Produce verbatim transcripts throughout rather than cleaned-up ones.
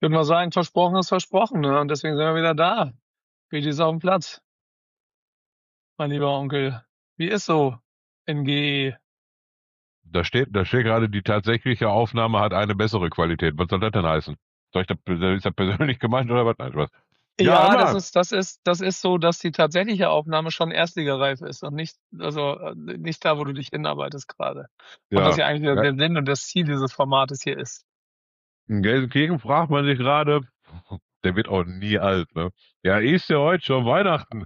Würde mal sagen, versprochen ist versprochen, ne? Und deswegen sind wir wieder da. Wie ist auf dem Platz, mein lieber Onkel. Wie ist so N G E? Da steht, da steht gerade, die tatsächliche Aufnahme hat eine bessere Qualität. Was soll das denn heißen? Soll ich das, ist das persönlich gemeint oder was? Nein, Spaß. Ja, Ja, das immer. ist, das ist, das ist so, dass die tatsächliche Aufnahme schon erstligareif ist und nicht, also äh, nicht da, wo du dich hinarbeitest gerade. Und was Ja. ja eigentlich der Ja. der Sinn und das Ziel dieses Formates hier ist. In Gelsenkirchen fragt man sich gerade, der wird auch nie alt, ne? Ja, ist ja heute schon Weihnachten.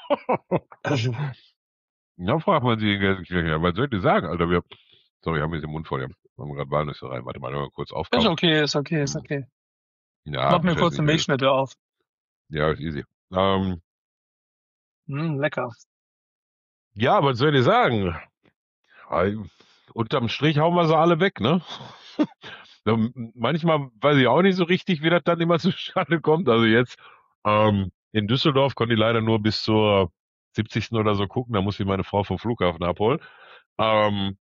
Ja, fragt man sich in Gelsenkirchen. Ja, was soll ich dir sagen, Alter? Wir, sorry, haben wir den Mund voll. Ja. Wir haben gerade Walnüsse rein. Warte mal, mal kurz Ist aufkauen. okay, ist okay, ist Hm. okay. Ja, Mach mir kurz verständlich. eine Ne? Milchschnitte auf. Ja, ist easy. Ähm, Hm, lecker. ja, was soll ich dir sagen? Ei, Unterm Strich hauen wir sie alle weg, ne? Ja, manchmal weiß ich auch nicht so richtig, wie das dann immer zustande kommt. Also jetzt ähm, in Düsseldorf konnte ich leider nur bis zur siebzigsten oder so gucken. Da muss ich meine Frau vom Flughafen abholen. Ähm,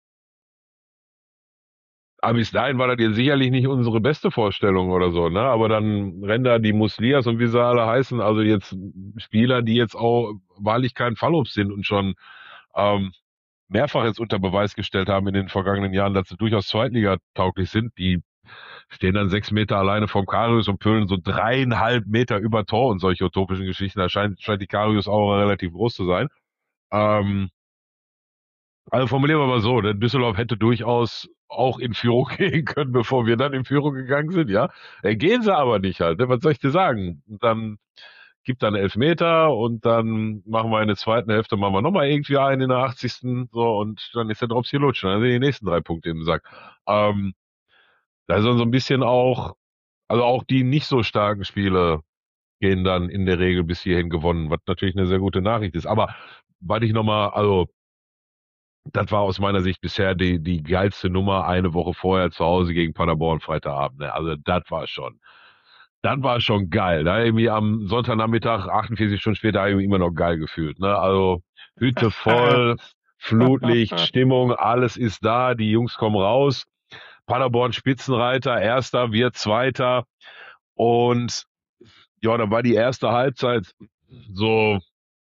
aber bis dahin war das jetzt sicherlich nicht unsere beste Vorstellung oder so, ne? Aber dann rennen da die Muslias und wie sie alle heißen, also jetzt Spieler, die jetzt auch wahrlich kein Fallobst sind und schon ähm, mehrfach jetzt unter Beweis gestellt haben in den vergangenen Jahren, dass sie durchaus Zweitliga-tauglich sind. Die stehen dann sechs Meter alleine vom Karius und pölen so dreieinhalb Meter über Tor und solche utopischen Geschichten. Da scheint, scheint die Karius-Aura relativ groß zu sein. Ähm, also formulieren wir mal so, der Düsseldorf hätte durchaus auch in Führung gehen können, bevor wir dann in Führung gegangen sind, ja. Äh, gehen sie aber nicht halt, ne? Was soll ich dir sagen? Und dann gibt dann Elfmeter und dann machen wir in der zweiten Hälfte, machen wir nochmal irgendwie einen in der achtzigsten So, und dann ist der Drops hier lutschen. Dann sind die nächsten drei Punkte im Sack. Ähm, da ist dann so ein bisschen auch, also auch die nicht so starken Spiele gehen dann in der Regel bis hierhin gewonnen, was natürlich eine sehr gute Nachricht ist. Aber weil ich nochmal, also das war aus meiner Sicht bisher die, die geilste Nummer eine Woche vorher zu Hause gegen Paderborn Freitagabend. Ne? Also das war schon, das war schon geil. Da irgendwie am Sonntagnachmittag, achtundvierzig Stunden später, habe ich mich immer noch geil gefühlt. Ne? Also Hütte voll, Flutlicht, Stimmung, alles ist da, die Jungs kommen raus. Paderborn Spitzenreiter, erster, wir zweiter. Und ja, dann war die erste Halbzeit so,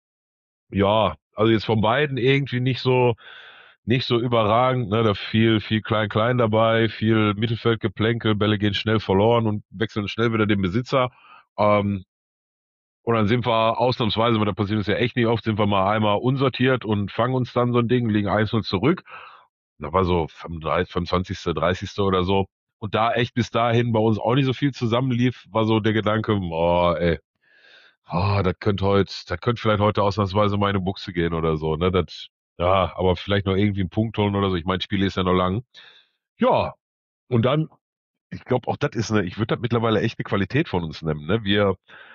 ja, also jetzt von beiden irgendwie nicht so, nicht so überragend, ne, da viel, viel Klein-Klein dabei, viel Mittelfeldgeplänkel, Bälle gehen schnell verloren und wechseln schnell wieder den Besitzer. Ähm, und dann sind wir ausnahmsweise, weil da passiert es ja echt nicht oft, sind wir mal einmal unsortiert und fangen uns dann so ein Ding, liegen eins null zurück. Da war so fünfunddreißig, fünfundzwanzigste, dreißigste oder so. Und da echt bis dahin bei uns auch nicht so viel zusammenlief, war so der Gedanke, oh, ey, oh, das könnte heute, das könnte vielleicht heute ausnahmsweise mal in eine Buchse gehen oder so, ne, das, ja, aber vielleicht noch irgendwie einen Punkt holen oder so. Ich meine, das Spiel ist ja noch lang. Ja, und dann, ich glaube, auch das ist eine, ich würde das mittlerweile echt eine Qualität von uns nennen, ne. Wir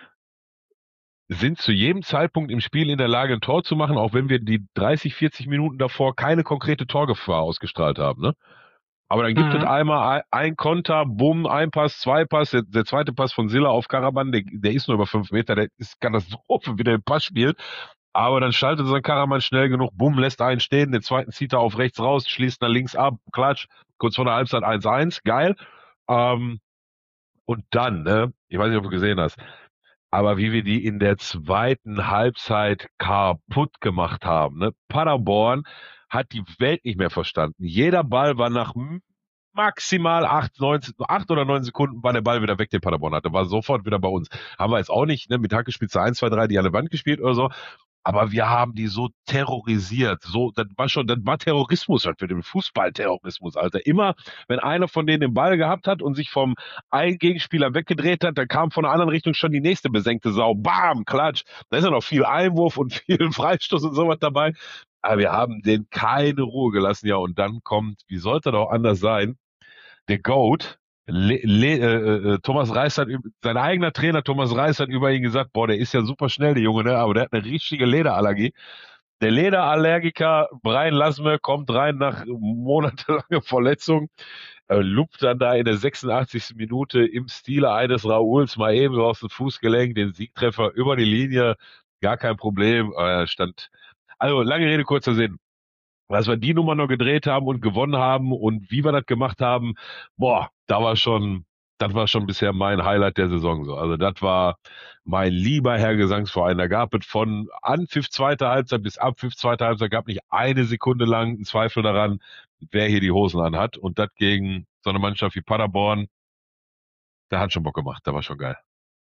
sind zu jedem Zeitpunkt im Spiel in der Lage, ein Tor zu machen, auch wenn wir die dreißig, vierzig Minuten davor keine konkrete Torgefahr ausgestrahlt haben, ne. Aber dann gibt es Mhm. einmal ein, ein Konter, bumm, ein Pass, zwei Pass, der, der zweite Pass von Silla auf Karaman, der, der ist nur über fünf Meter, der ist Katastrophe, wie der den Pass spielt. Aber dann schaltet sein Karaman schnell genug, bumm, lässt einen stehen, den zweiten zieht er auf rechts raus, schließt nach links ab, klatsch, kurz vor der Halbzeit eins eins, geil. Ähm, und dann, ne, ich weiß nicht, ob du gesehen hast, aber wie wir die in der zweiten Halbzeit kaputt gemacht haben, ne? Paderborn hat die Welt nicht mehr verstanden. Jeder Ball war nach maximal acht, neun, acht oder neun Sekunden war der Ball wieder weg, den Paderborn hatte. War sofort wieder bei uns. Haben wir jetzt auch nicht, ne, mit Hackespitze eins, zwei, drei, die an der Wand gespielt oder so. Aber wir haben die so terrorisiert. So, das war schon, das war Terrorismus halt für den Fußballterrorismus, Alter. Immer, wenn einer von denen den Ball gehabt hat und sich vom einen Gegenspieler weggedreht hat, dann kam von der anderen Richtung schon die nächste besenkte Sau. Bam, klatsch. Da ist ja noch viel Einwurf und viel Freistoß und sowas dabei. Aber wir haben denen keine Ruhe gelassen, ja. Und dann kommt, wie sollte das auch anders sein, der Goat, Le, Le, äh, äh, Thomas Reis hat, sein eigener Trainer Thomas Reis hat über ihn gesagt, boah, der ist ja super schnell, der Junge, ne? Aber der hat eine richtige Lederallergie. Der Lederallergiker Brian Lasme kommt rein nach monatelanger Verletzung, äh, lupt dann da in der sechsundachtzigsten Minute im Stile eines Rauls mal eben so aus dem Fußgelenk den Siegtreffer über die Linie, gar kein Problem, äh, stand, also lange Rede, kurzer Sinn. Als wir die Nummer noch gedreht haben und gewonnen haben und wie wir das gemacht haben, boah, da war schon, das war schon bisher mein Highlight der Saison so. Also das war mein lieber Herr Gesangsverein. Da gab es von Anpfiff zweiter Halbzeit bis Abpfiff zweiter Halbzeit gab nicht eine Sekunde lang einen Zweifel daran, wer hier die Hosen anhat. Und das gegen so eine Mannschaft wie Paderborn, der hat schon Bock gemacht. Da war schon geil.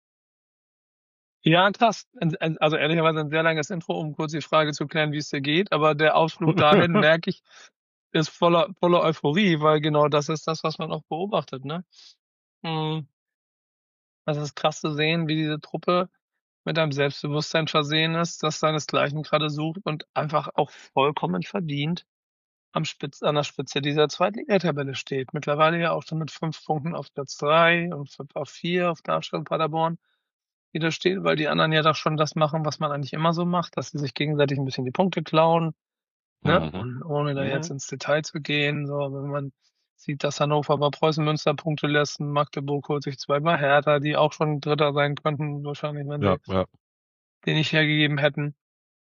Ja, krass. Also ehrlicherweise ein sehr langes Intro, um kurz die Frage zu klären, wie es dir geht. Aber der Ausflug dahin, merke ich, ist voller, voller Euphorie, weil genau das ist das, was man auch beobachtet, ne? Hm. Das ist krass zu sehen, wie diese Truppe mit einem Selbstbewusstsein versehen ist, das seinesgleichen gerade sucht und einfach auch vollkommen verdient am Spitz, an der Spitze dieser Zweitligatabelle steht. Mittlerweile ja auch schon mit fünf Punkten auf Platz drei und auf vier auf Darmstadt und Paderborn, die da steht, weil die anderen ja doch schon das machen, was man eigentlich immer so macht, dass sie sich gegenseitig ein bisschen die Punkte klauen, ne? Mhm. Und ohne da jetzt Mhm. ins Detail zu gehen, so, wenn man sieht, dass Hannover bei Preußen Münster Punkte lässt, Magdeburg holt sich zwei bei Hertha, die auch schon Dritter sein könnten, wahrscheinlich, wenn Ja, sie ja. den nicht hergegeben hätten.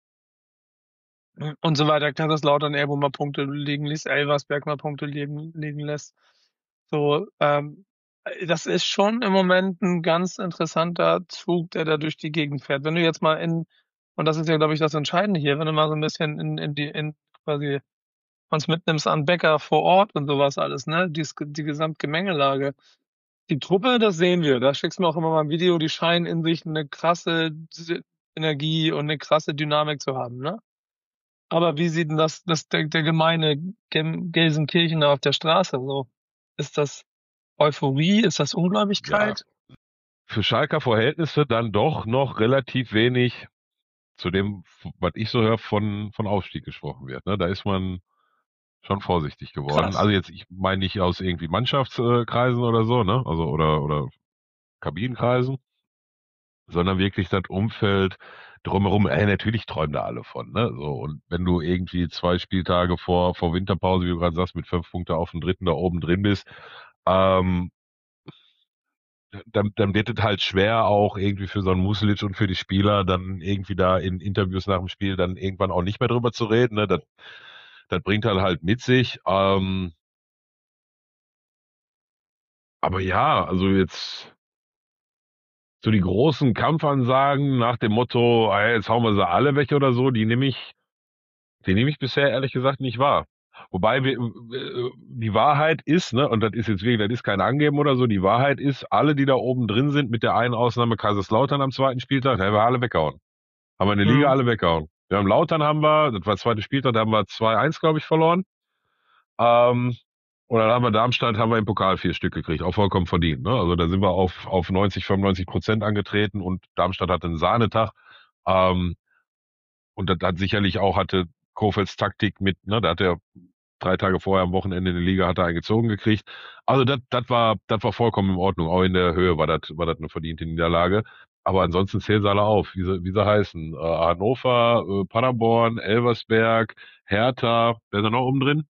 Und so weiter. Kaiserslautern irgendwo mal Punkte liegen lässt, Elversberg mal Punkte liegen, liegen lässt. So, ähm, das ist schon im Moment ein ganz interessanter Zug, der da durch die Gegend fährt. Wenn du jetzt mal in, und das ist ja, glaube ich, das Entscheidende hier, wenn du mal so ein bisschen in, in die, in quasi uns mitnimmst an Bäcker vor Ort und sowas alles, ne? Die, die Gesamtgemengelage. Die Truppe, das sehen wir. Da schickst du mir auch immer mal ein Video, die scheinen in sich eine krasse Energie und eine krasse Dynamik zu haben, ne? Aber wie sieht denn das, das der, der gemeine Gem- Gelsenkirchener auf der Straße so? Ist das Euphorie? Ist das Ja. Ungläubigkeit? Für Schalker Verhältnisse dann doch noch relativ wenig zu dem, was ich so höre, von, von Aufstieg gesprochen wird. Ne? Da ist man schon vorsichtig geworden. Krass. Also jetzt, ich meine nicht aus irgendwie Mannschaftskreisen oder so, ne? Also oder oder Kabinenkreisen, sondern wirklich das Umfeld drumherum. Ey, natürlich träumen da alle von, ne? So, und wenn du irgendwie zwei Spieltage vor vor Winterpause, wie du gerade sagst, mit fünf Punkte auf dem dritten da oben drin bist, ähm, dann, dann wird es halt schwer auch irgendwie für so einen Muslic und für die Spieler dann irgendwie da in Interviews nach dem Spiel dann irgendwann auch nicht mehr drüber zu reden. Ne? Das, das bringt dann halt mit sich. Ähm, aber ja, also jetzt so die großen Kampfansagen nach dem Motto, ah, jetzt hauen wir sie alle weg oder so, die nehme ich, die nehme ich bisher ehrlich gesagt nicht wahr. Wobei wir, äh, die Wahrheit ist, ne, und das ist jetzt wirklich, das ist kein Angeben oder so, die Wahrheit ist, alle, die da oben drin sind, mit der einen Ausnahme Kaiserslautern am zweiten Spieltag, da haben wir alle weggehauen. Haben wir in der Liga Mhm. alle weggehauen. Wir haben Lautern haben wir, das war zweite Spieltag, da haben wir zwei eins, glaube ich, verloren. Ähm, und dann haben wir Darmstadt, haben wir im Pokal vier Stück gekriegt, auch vollkommen verdient. Ne? Also da sind wir auf, auf neunzig, fünfundneunzig Prozent angetreten und Darmstadt hatte einen Sahnetag. Ähm, und das hat sicherlich auch, hatte Kofelds Taktik mit, ne, da hat er drei Tage vorher am Wochenende in der Liga hat er einen gezogen gekriegt. Also das, das war, das war vollkommen in Ordnung. Auch in der Höhe war das, war das eine verdiente Niederlage. Aber ansonsten zählen sie alle auf, wie sie, wie sie heißen. Äh, Hannover, äh, Paderborn, Elversberg, Hertha, wer ist da noch oben drin?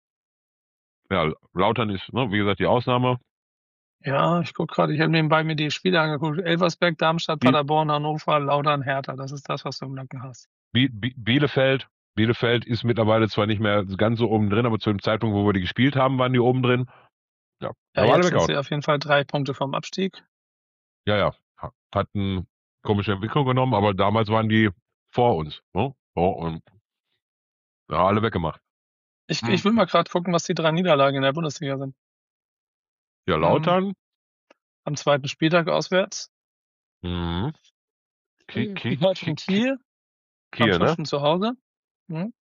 Ja, Lautern ist, ne, wie gesagt, die Ausnahme. Ja, ich gucke gerade, ich habe nebenbei mir die Spiele angeguckt. Elversberg, Darmstadt, Biel, Paderborn, Hannover, Lautern, Hertha. Das ist das, was du im Nacken hast. Biel, Bielefeld. Bielefeld ist mittlerweile zwar nicht mehr ganz so oben drin, aber zu dem Zeitpunkt, wo wir die gespielt haben, waren die oben drin. Ja, Ja, haben wir alle jetzt sind weggehauen. sie auf jeden Fall drei Punkte vom Abstieg. Ja, ja. Ha- Hat eine komische Entwicklung genommen, aber damals waren die vor uns. Ne? So, und ja, alle weggemacht. Ich, Hm. ich will mal gerade gucken, was die drei Niederlagen in der Bundesliga sind. Ja, Ähm, Lautern. am zweiten Spieltag auswärts. Mhm. Ki, ki, Die Mannschaft ki, in ki, Kiel, am Kiel, ne? fünften zu Hause. Mhm.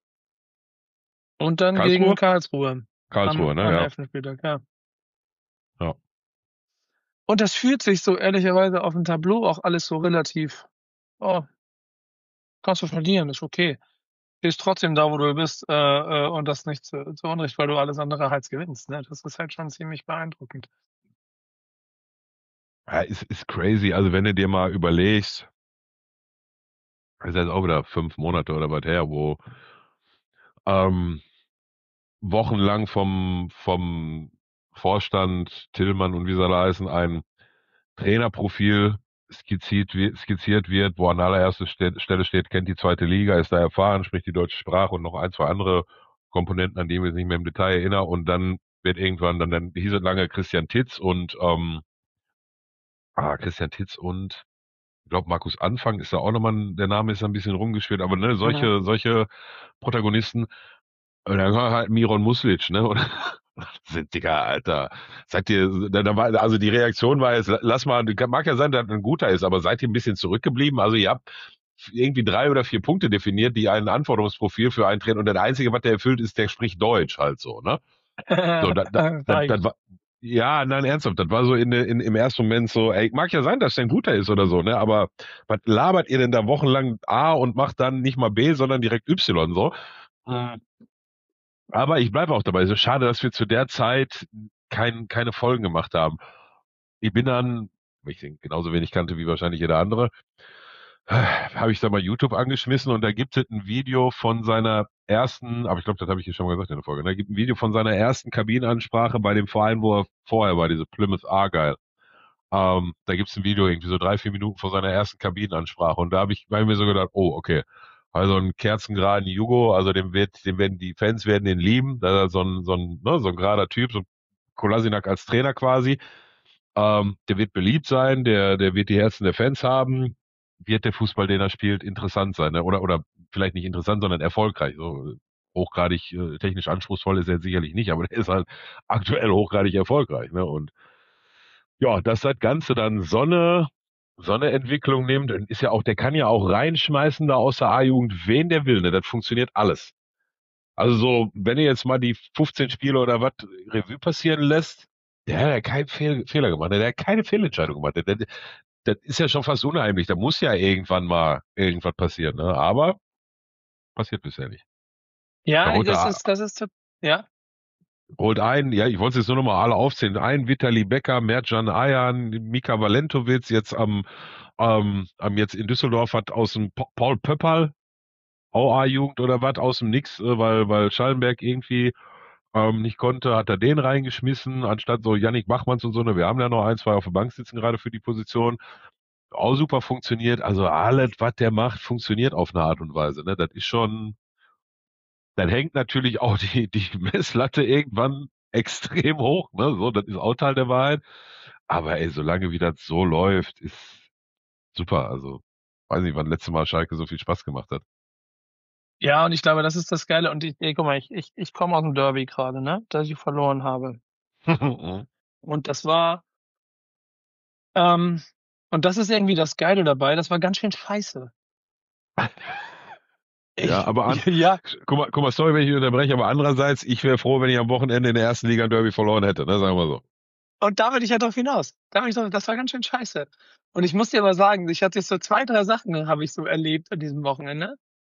Und dann gegen Karlsruhe? Karlsruhe Karlsruhe, am, ne? am Ja. elften Spieltag, ja. Ja. Und das fühlt sich so ehrlicherweise auf dem Tableau auch alles so relativ, oh, kannst du verlieren, ist okay. Bist trotzdem da, wo du bist, äh, äh, und das nicht zu, zu Unrecht, weil du alles andere halt gewinnst. Ne? Das ist halt schon ziemlich beeindruckend. Ja, ist, ist crazy. Also wenn du dir mal überlegst, das ist jetzt auch wieder fünf Monate oder was her, wo ähm, wochenlang vom, vom Vorstand Tillmann und wie soll er heißen, ein Trainerprofil skizziert, wird- skizziert wird, wo an allererster Ste- Stelle steht, kennt die zweite Liga, ist da erfahren, spricht die deutsche Sprache und noch ein, zwei andere Komponenten, an die wir uns nicht mehr im Detail erinnern. Und dann wird irgendwann, dann, dann hieß es lange Christian Titz und ähm, ah, Christian Titz und ich glaube, Markus Anfang ist da auch nochmal, ein- der Name ist da ein bisschen rumgeschwirrt, aber ne, Mhm. solche, solche Protagonisten, und dann war halt Miron Muslic, ne? Und sind, Digga, Alter, seid ihr, da, da war, also die Reaktion war jetzt, lass mal, mag ja sein, dass er ein guter ist, aber seid ihr ein bisschen zurückgeblieben? Also ihr habt irgendwie drei oder vier Punkte definiert, die ein Anforderungsprofil für einen Trainer, und der einzige, was der erfüllt, ist, der spricht Deutsch halt so, ne? So, da, da, da, das Reicht. war, ja, nein, ernsthaft, das war so in, in, im ersten Moment so, ey, mag ja sein, dass der ein guter ist oder so, ne, aber was labert ihr denn da wochenlang A und macht dann nicht mal B, sondern direkt Y so? Mhm. Aber ich bleibe auch dabei, so schade, dass wir zu der Zeit kein, keine Folgen gemacht haben. Ich bin dann, weil ich den genauso wenig kannte wie wahrscheinlich jeder andere, habe ich da mal YouTube angeschmissen und da gibt es ein Video von seiner ersten, aber ich glaube, das habe ich hier schon mal gesagt in der Folge, ne? Da gibt ein Video von seiner ersten Kabinenansprache bei dem Verein, wo er vorher war, diese Plymouth Argyle. Ähm, da gibt es ein Video irgendwie so drei, vier Minuten vor seiner ersten Kabinenansprache und da habe ich bei mir so gedacht, oh, okay. Also ein kerzengeraden Jugo, also dem wird, dem werden die Fans werden den lieben, da ist so ein, so ein, ne, so ein gerader Typ, so Kolasinac als Trainer quasi. Ähm, der wird beliebt sein, der, der wird die Herzen der Fans haben. Wird der Fußball, den er spielt, interessant sein, ne? Oder, oder vielleicht nicht interessant, sondern erfolgreich. So, hochgradig äh, technisch anspruchsvoll ist er sicherlich nicht, aber der ist halt aktuell hochgradig erfolgreich, ne? Und ja, dass das Ganze dann so eine, so eine Entwicklung nimmt, und ist ja auch, der kann ja auch reinschmeißen da aus der A-Jugend, wen der will, ne? Das funktioniert alles. Also so, wenn ihr jetzt mal die fünfzehn Spiele oder was Revue passieren lässt, der hat ja keinen Fehl, Fehler gemacht, der hat keine Fehlentscheidung gemacht. Der, der, das ist ja schon fast unheimlich. Da muss ja irgendwann mal irgendwas passieren, ne? Aber passiert bisher nicht. Da Ja, holt das er, ist, das ist, tot- ja. holt ein, ja, ich wollte es jetzt nur noch mal alle aufzählen. Ein Vitali Becker, Mertjan Ayan, Mika Valentowitz, jetzt am, ähm, am jetzt in Düsseldorf hat aus dem Pa- Paul Pöpperl, auch A-Jugend oder was, aus dem Nix, äh, weil, weil Schallenberg irgendwie ähm, nicht konnte, hat er den reingeschmissen, anstatt so Yannick Bachmanns und so, ne, wir haben ja noch ein, zwei auf der Bank sitzen gerade für die Position. Auch super funktioniert. Also alles, was der macht, funktioniert auf eine Art und Weise. Ne? Das ist schon, dann hängt natürlich auch die, die Messlatte irgendwann extrem hoch. Ne? So, das ist auch Teil der Wahrheit. Aber ey, solange wie das so läuft, ist super. Also, weiß nicht, wann letztes Mal Schalke so viel Spaß gemacht hat. Ja, und ich glaube, das ist das Geile. Und ich, ey, guck mal, ich, ich, ich komme aus dem Derby gerade, ne, dass ich verloren habe. Und das war, ähm, und das ist irgendwie das Geile dabei. Das war ganz schön scheiße. Ja, Ich, aber an, ja, guck mal, guck mal, sorry, wenn ich unterbreche, aber andererseits, ich wäre froh, wenn ich am Wochenende in der ersten Liga ein Derby verloren hätte, ne, sagen wir so. und da will ich ja drauf hinaus. Da will ich drauf, das war ganz schön scheiße. Und ich muss dir aber sagen, ich hatte jetzt so zwei, drei Sachen habe ich so erlebt an diesem Wochenende.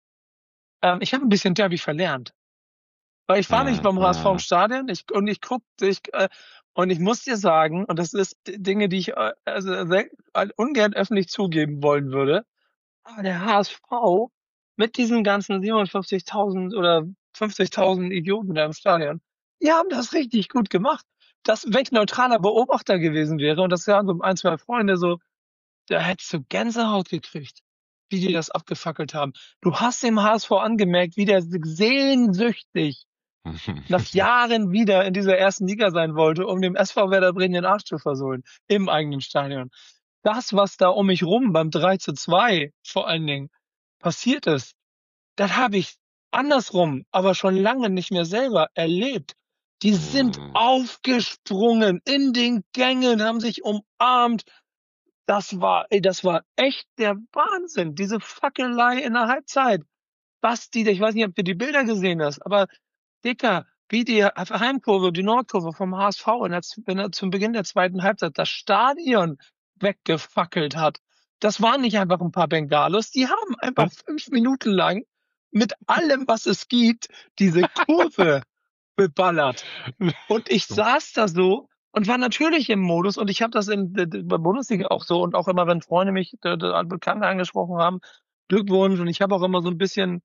Ähm, ich habe ein bisschen Derby verlernt. Weil ich war nicht Mhm, beim H S V im mhm. Stadion, ich, und ich guck, ich, äh, und ich muss dir sagen, und das ist D- Dinge, die ich äh, also sehr, äh, ungern öffentlich zugeben wollen würde, aber der H S V mit diesen ganzen siebenundfünfzigtausend oder fünfzigtausend Idioten da im Stadion, die haben das richtig gut gemacht. Das, wenn ich neutraler Beobachter gewesen wäre, und das waren so ein, zwei Freunde so, da hättest du Gänsehaut gekriegt, wie die das abgefackelt haben. Du hast dem H S V angemerkt, wie der sehnsüchtig nach Jahren wieder in dieser ersten Liga sein wollte, um dem S V Werder Bremen den Arsch zu versohlen im eigenen Stadion. Das, was da um mich rum beim drei zu zwei vor allen Dingen passiert ist, das habe ich andersrum, aber schon lange nicht mehr selber erlebt. Die sind Mhm. aufgesprungen in den Gängen, haben sich umarmt. Das war, ey, das war echt der Wahnsinn. Diese Fackelei in der Halbzeit. Basti, ich weiß nicht, ob du die Bilder gesehen hast, aber Dicker, wie die Heimkurve, die Nordkurve vom H S V, wenn er, wenn er zum Beginn der zweiten Halbzeit das Stadion weggefackelt hat. Das waren nicht einfach ein paar Bengalos, die haben einfach fünf Minuten lang mit allem, was es gibt, diese Kurve beballert. Und ich saß da so und war natürlich im Modus, und ich habe das in der Bundesliga auch so, und auch immer, wenn Freunde mich, äh, Bekannte angesprochen haben, Glückwunsch, und ich habe auch immer so ein bisschen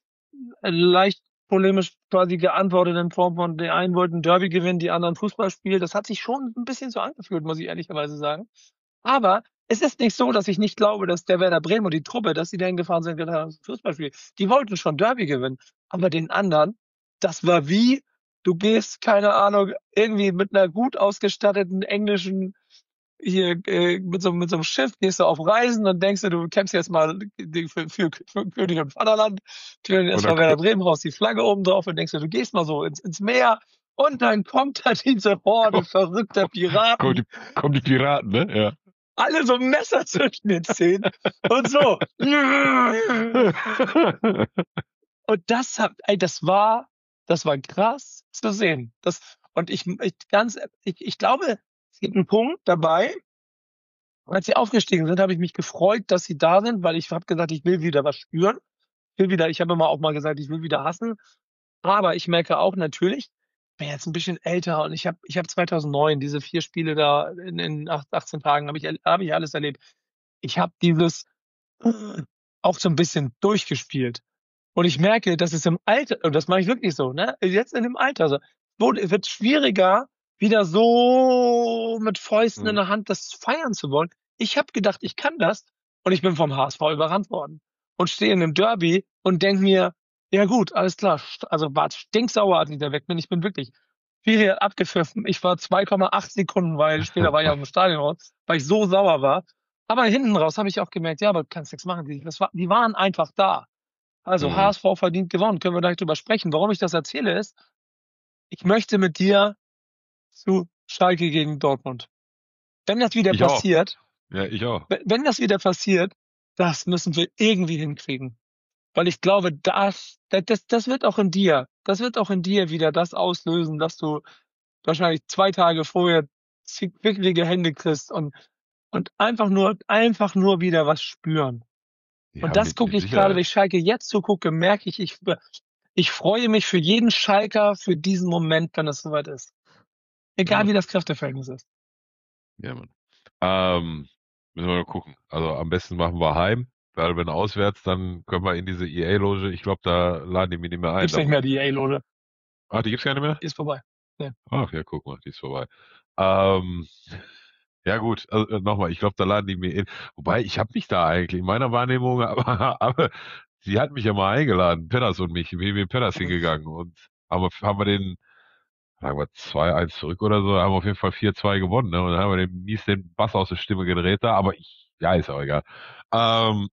leicht polemisch quasi geantwortet in Form von, die einen wollten Derby gewinnen, die anderen Fußballspiel. Das hat sich schon ein bisschen so angefühlt, muss ich ehrlicherweise sagen. Aber es ist nicht so, dass ich nicht glaube, dass der Werder Bremen und die Truppe, dass sie dahin gefahren sind, gedacht haben, Fußballspiel. Die wollten schon Derby gewinnen. Aber den anderen, das war wie, du gehst, keine Ahnung, irgendwie mit einer gut ausgestatteten englischen hier äh, mit so mit so einem Schiff gehst du auf Reisen und denkst du, du kämpfst jetzt mal die- für, für, für König und Vaterland, tönen Und dann erstmal Werder Bremen raus, die Flagge oben drauf und denkst du, du gehst mal so ins, ins Meer und dann kommt da diese Horde kommen, verrückter kommen, Piraten, die, kommen die Piraten, ne? alle so Messer zwischen den Zähnen und so. Ja. Und das hat, ey, das war, das war krass zu sehen. Das, und ich, ich ganz, ich, ich glaube, es gibt einen Punkt dabei, als sie aufgestiegen sind, habe ich mich gefreut, dass sie da sind, weil ich habe gesagt, ich will wieder was spüren. Ich will wieder, ich habe immer auch mal gesagt, ich will wieder hassen. Aber ich merke auch natürlich, ich bin jetzt ein bisschen älter und ich habe ich habe zweitausendneun diese vier Spiele da in, in achtzehn Tagen habe ich, habe ich alles erlebt. Ich habe dieses äh, auch so ein bisschen durchgespielt. Und ich merke, dass es im Alter, und das mache ich wirklich so, ne? Jetzt in dem Alter, so, wurde, wird schwieriger, wieder so mit Fäusten in Mhm. der Hand das feiern zu wollen. Ich habe gedacht, ich kann das und ich bin vom H S V überrannt worden und stehe in einem Derby und denk mir, ja gut, alles klar, st- also war stinksauer, als ich da weg bin. Ich bin wirklich viel abgepfiffen. Ich war zwei Komma acht Sekunden, weil später war ich aus dem Stadion raus, weil ich so sauer war. Aber hinten raus habe ich auch gemerkt, ja, aber du kannst nichts machen. Die, das war, die waren einfach da. Also Mhm. H S V verdient gewonnen. Können wir gleich drüber sprechen. Warum ich das erzähle ist, ich möchte mit dir zu Schalke gegen Dortmund. Wenn das wieder Ich auch. passiert, Ja, ich auch. wenn wenn das wieder passiert, das müssen wir irgendwie hinkriegen. Weil ich glaube, das, das, das das wird auch in dir, das wird auch in dir wieder das auslösen, dass du wahrscheinlich zwei Tage vorher zickrige Hände kriegst und, und einfach nur, einfach nur wieder was spüren. Und Ja, das mit, gucke mit ich gerade, wenn Sicherheit. ich Schalke jetzt zugucke, merke ich, ich, ich freue mich für jeden Schalker für diesen Moment, wenn es soweit ist. Ja, Egal Mann. wie das Kräfteverhältnis ist. Ja, Mann. Ähm, müssen wir mal gucken. Also am besten machen wir heim, weil wenn auswärts, dann können wir in diese E A-Loge. Ich glaube, da laden die mich nicht mehr ein. Gibt's Da, nicht mehr, die E A-Lode. ah, die gibt's gar nicht mehr? Ist vorbei. Nee. Ach ja, guck mal, die ist vorbei. Ähm, ja gut, also, äh, nochmal, ich glaube, da laden die mich in. Wobei, ich habe mich da eigentlich, in meiner Wahrnehmung, aber, aber sie hat mich ja mal eingeladen, Petters und mich, W W Petters hingegangen und haben wir, haben wir den, sagen wir zwei eins zurück oder so, haben wir auf jeden Fall vier zwei gewonnen, ne? Und dann haben wir den mies den Bass aus der Stimme gedreht da, aber ich, ja, ist auch egal. Ähm,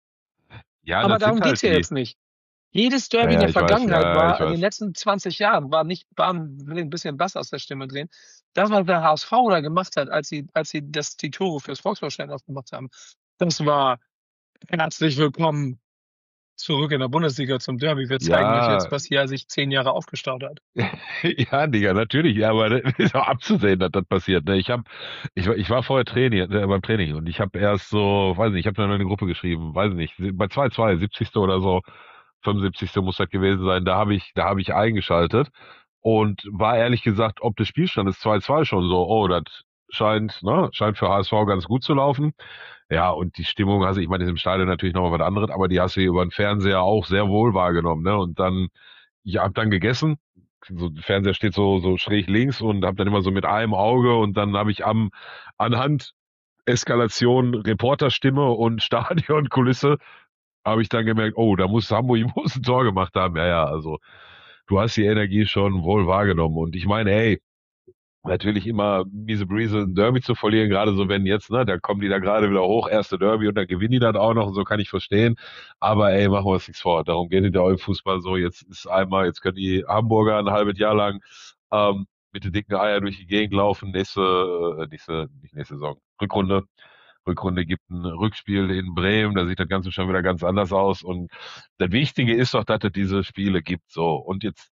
ja, Aber das darum sind geht's halt ja die, jetzt nicht. Jedes ja, Derby in ja, der ich weiß, Vergangenheit ja, ja, ich war, in den weiß. letzten zwanzig Jahren, war nicht, war ein bisschen Bass aus der Stimme drehen. Das, was der H S V da gemacht hat, als sie, als sie das, die Tore fürs Volksvorstellen aufgemacht haben, das war herzlich willkommen zurück in der Bundesliga zum Derby. Wir zeigen euch Ja, jetzt, was hier sich zehn Jahre aufgestaut hat. ja, Digga, natürlich, ja, aber das ist auch abzusehen, dass das passiert. Ne? Ich hab, ich, war- ich war vorher Trainier, äh, beim Training und ich habe erst so, weiß nicht, ich habe dann eine Gruppe geschrieben, weiß nicht, bei zwei zwei, siebzigste oder so, fünfundsiebzigste muss das gewesen sein, da habe ich, da habe ich eingeschaltet und war ehrlich gesagt, ob des Spielstandes zwei zwei schon so, oh, das scheint, ne, scheint für H S V ganz gut zu laufen. Ja, und die Stimmung, also ich meine, ist im Stadion natürlich nochmal was anderes, aber die hast du hier über den Fernseher auch sehr wohl wahrgenommen, ne? Und dann, ich hab dann gegessen, so der Fernseher steht so so schräg links und habe dann immer so mit einem Auge und dann habe ich am anhand Eskalation Reporterstimme und Stadionkulisse habe ich dann gemerkt, oh, da muss Hamburg muss ein Tor gemacht haben. Ja, ja, also du hast die Energie schon wohl wahrgenommen und ich meine, hey, natürlich immer miese Brise ein Derby zu verlieren, gerade so wenn jetzt, ne, da kommen die da gerade wieder hoch, erste Derby und dann gewinnen die dann auch noch und so kann ich verstehen. Aber ey, machen wir uns nichts vor. Darum geht es ja auch im Fußball so. Jetzt ist einmal, jetzt können die Hamburger ein halbes Jahr lang ähm, mit den dicken Eier durch die Gegend laufen. Nächste, äh, nächste, nicht nächste Saison, Rückrunde. Rückrunde gibt ein Rückspiel in Bremen, da sieht das Ganze schon wieder ganz anders aus. Und das Wichtige ist doch, dass es diese Spiele gibt. So. Und jetzt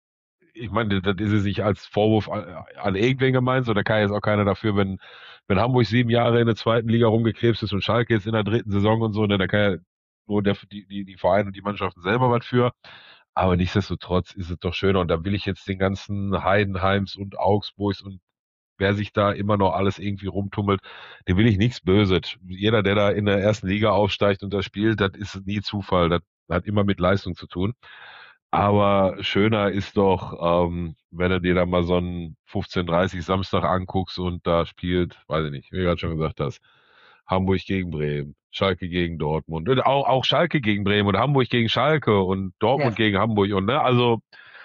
ich meine, das ist es nicht als Vorwurf an, an irgendwen gemeint, so da kann jetzt auch keiner dafür, wenn, wenn Hamburg sieben Jahre in der zweiten Liga rumgekrebst ist und Schalke jetzt in der dritten Saison und so, ne, da kann ja nur der, die, die, die Vereine und die Mannschaften selber was für. Aber nichtsdestotrotz ist es doch schöner und da will ich jetzt den ganzen Heidenheims und Augsburgs und wer sich da immer noch alles irgendwie rumtummelt, dem will ich nichts Böses. Jeder, der da in der ersten Liga aufsteigt und da spielt, das ist nie Zufall. Das hat immer mit Leistung zu tun. Aber schöner ist doch, ähm, wenn du dir da mal so einen fünfzehn Uhr dreißig Samstag anguckst und da spielt, weiß ich nicht, wie du gerade schon gesagt hast, Hamburg gegen Bremen, Schalke gegen Dortmund, und auch, auch Schalke gegen Bremen und Hamburg gegen Schalke und Dortmund Ja. gegen Hamburg und ne, also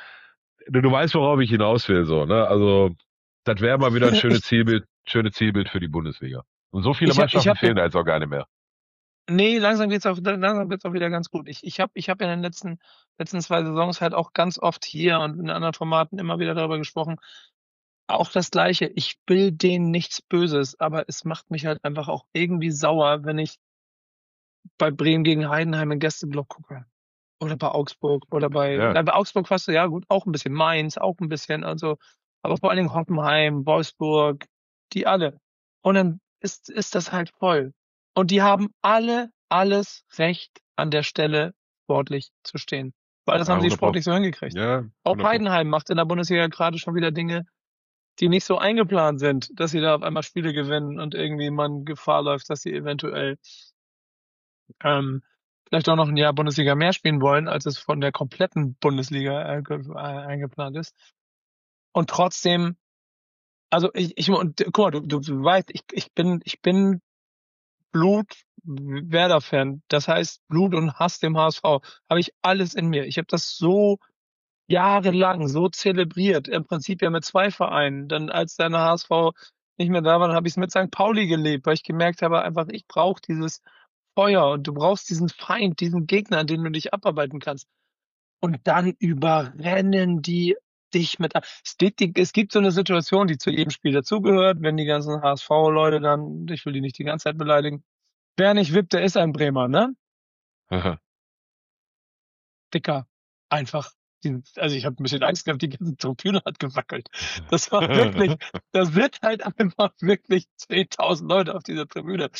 du, du weißt, worauf ich hinaus will, so, ne, also das wäre mal wieder ein schönes Ich, Zielbild, schönes Zielbild für die Bundesliga. Und so viele Ich habe, ich Mannschaften habe, fehlen da jetzt auch gar nicht mehr. nee, langsam geht's auch, langsam wird's auch wieder ganz gut. Ich, ich habe, ich habe in den letzten, letzten zwei Saisons halt auch ganz oft hier und in anderen Formaten immer wieder darüber gesprochen. Auch das Gleiche. Ich will denen nichts Böses, aber es macht mich halt einfach auch irgendwie sauer, wenn ich bei Bremen gegen Heidenheim im Gästeblock gucke. Oder bei Augsburg oder bei, Ja, na, bei Augsburg fast, ja gut, auch ein bisschen Mainz, auch ein bisschen, also, aber vor allen Dingen Hoffenheim, Wolfsburg, die alle. Und dann ist, ist das halt voll. Und die haben alle alles Recht an der Stelle sportlich zu stehen. Weil das ja, haben sie hundert Pro. sportlich so hingekriegt. Ja, Auch hundert Pro. Heidenheim macht in der Bundesliga gerade schon wieder Dinge, die nicht so eingeplant sind, dass sie da auf einmal Spiele gewinnen und irgendwie man Gefahr läuft, dass sie eventuell ähm, vielleicht auch noch ein Jahr Bundesliga mehr spielen wollen, als es von der kompletten Bundesliga äh, ge- äh, eingeplant ist. Und trotzdem, also ich, ich und guck mal, du, du, du weißt, ich, ich bin, ich bin Blut-Werder-Fan. Das heißt, Blut und Hass dem H S V. Habe ich alles in mir. Ich habe das so jahrelang so zelebriert. Im Prinzip ja mit zwei Vereinen. Dann als der H S V nicht mehr da war, dann habe ich es mit Sankt Pauli gelebt, weil ich gemerkt habe, einfach, ich brauche dieses Feuer und du brauchst diesen Feind, diesen Gegner, an dem du dich abarbeiten kannst. Und dann überrennen die dich mit. Es gibt, die, es gibt so eine Situation, die zu jedem Spiel dazugehört, wenn die ganzen H S V-Leute dann, ich will die nicht die ganze Zeit beleidigen, wer nicht wippt, der ist ein Bremer, ne? Dicker. Einfach. Die, also ich habe ein bisschen Angst gehabt, die ganze Tribüne hat gewackelt. Das war wirklich, das wird halt einfach wirklich zehntausend Leute auf dieser Tribüne.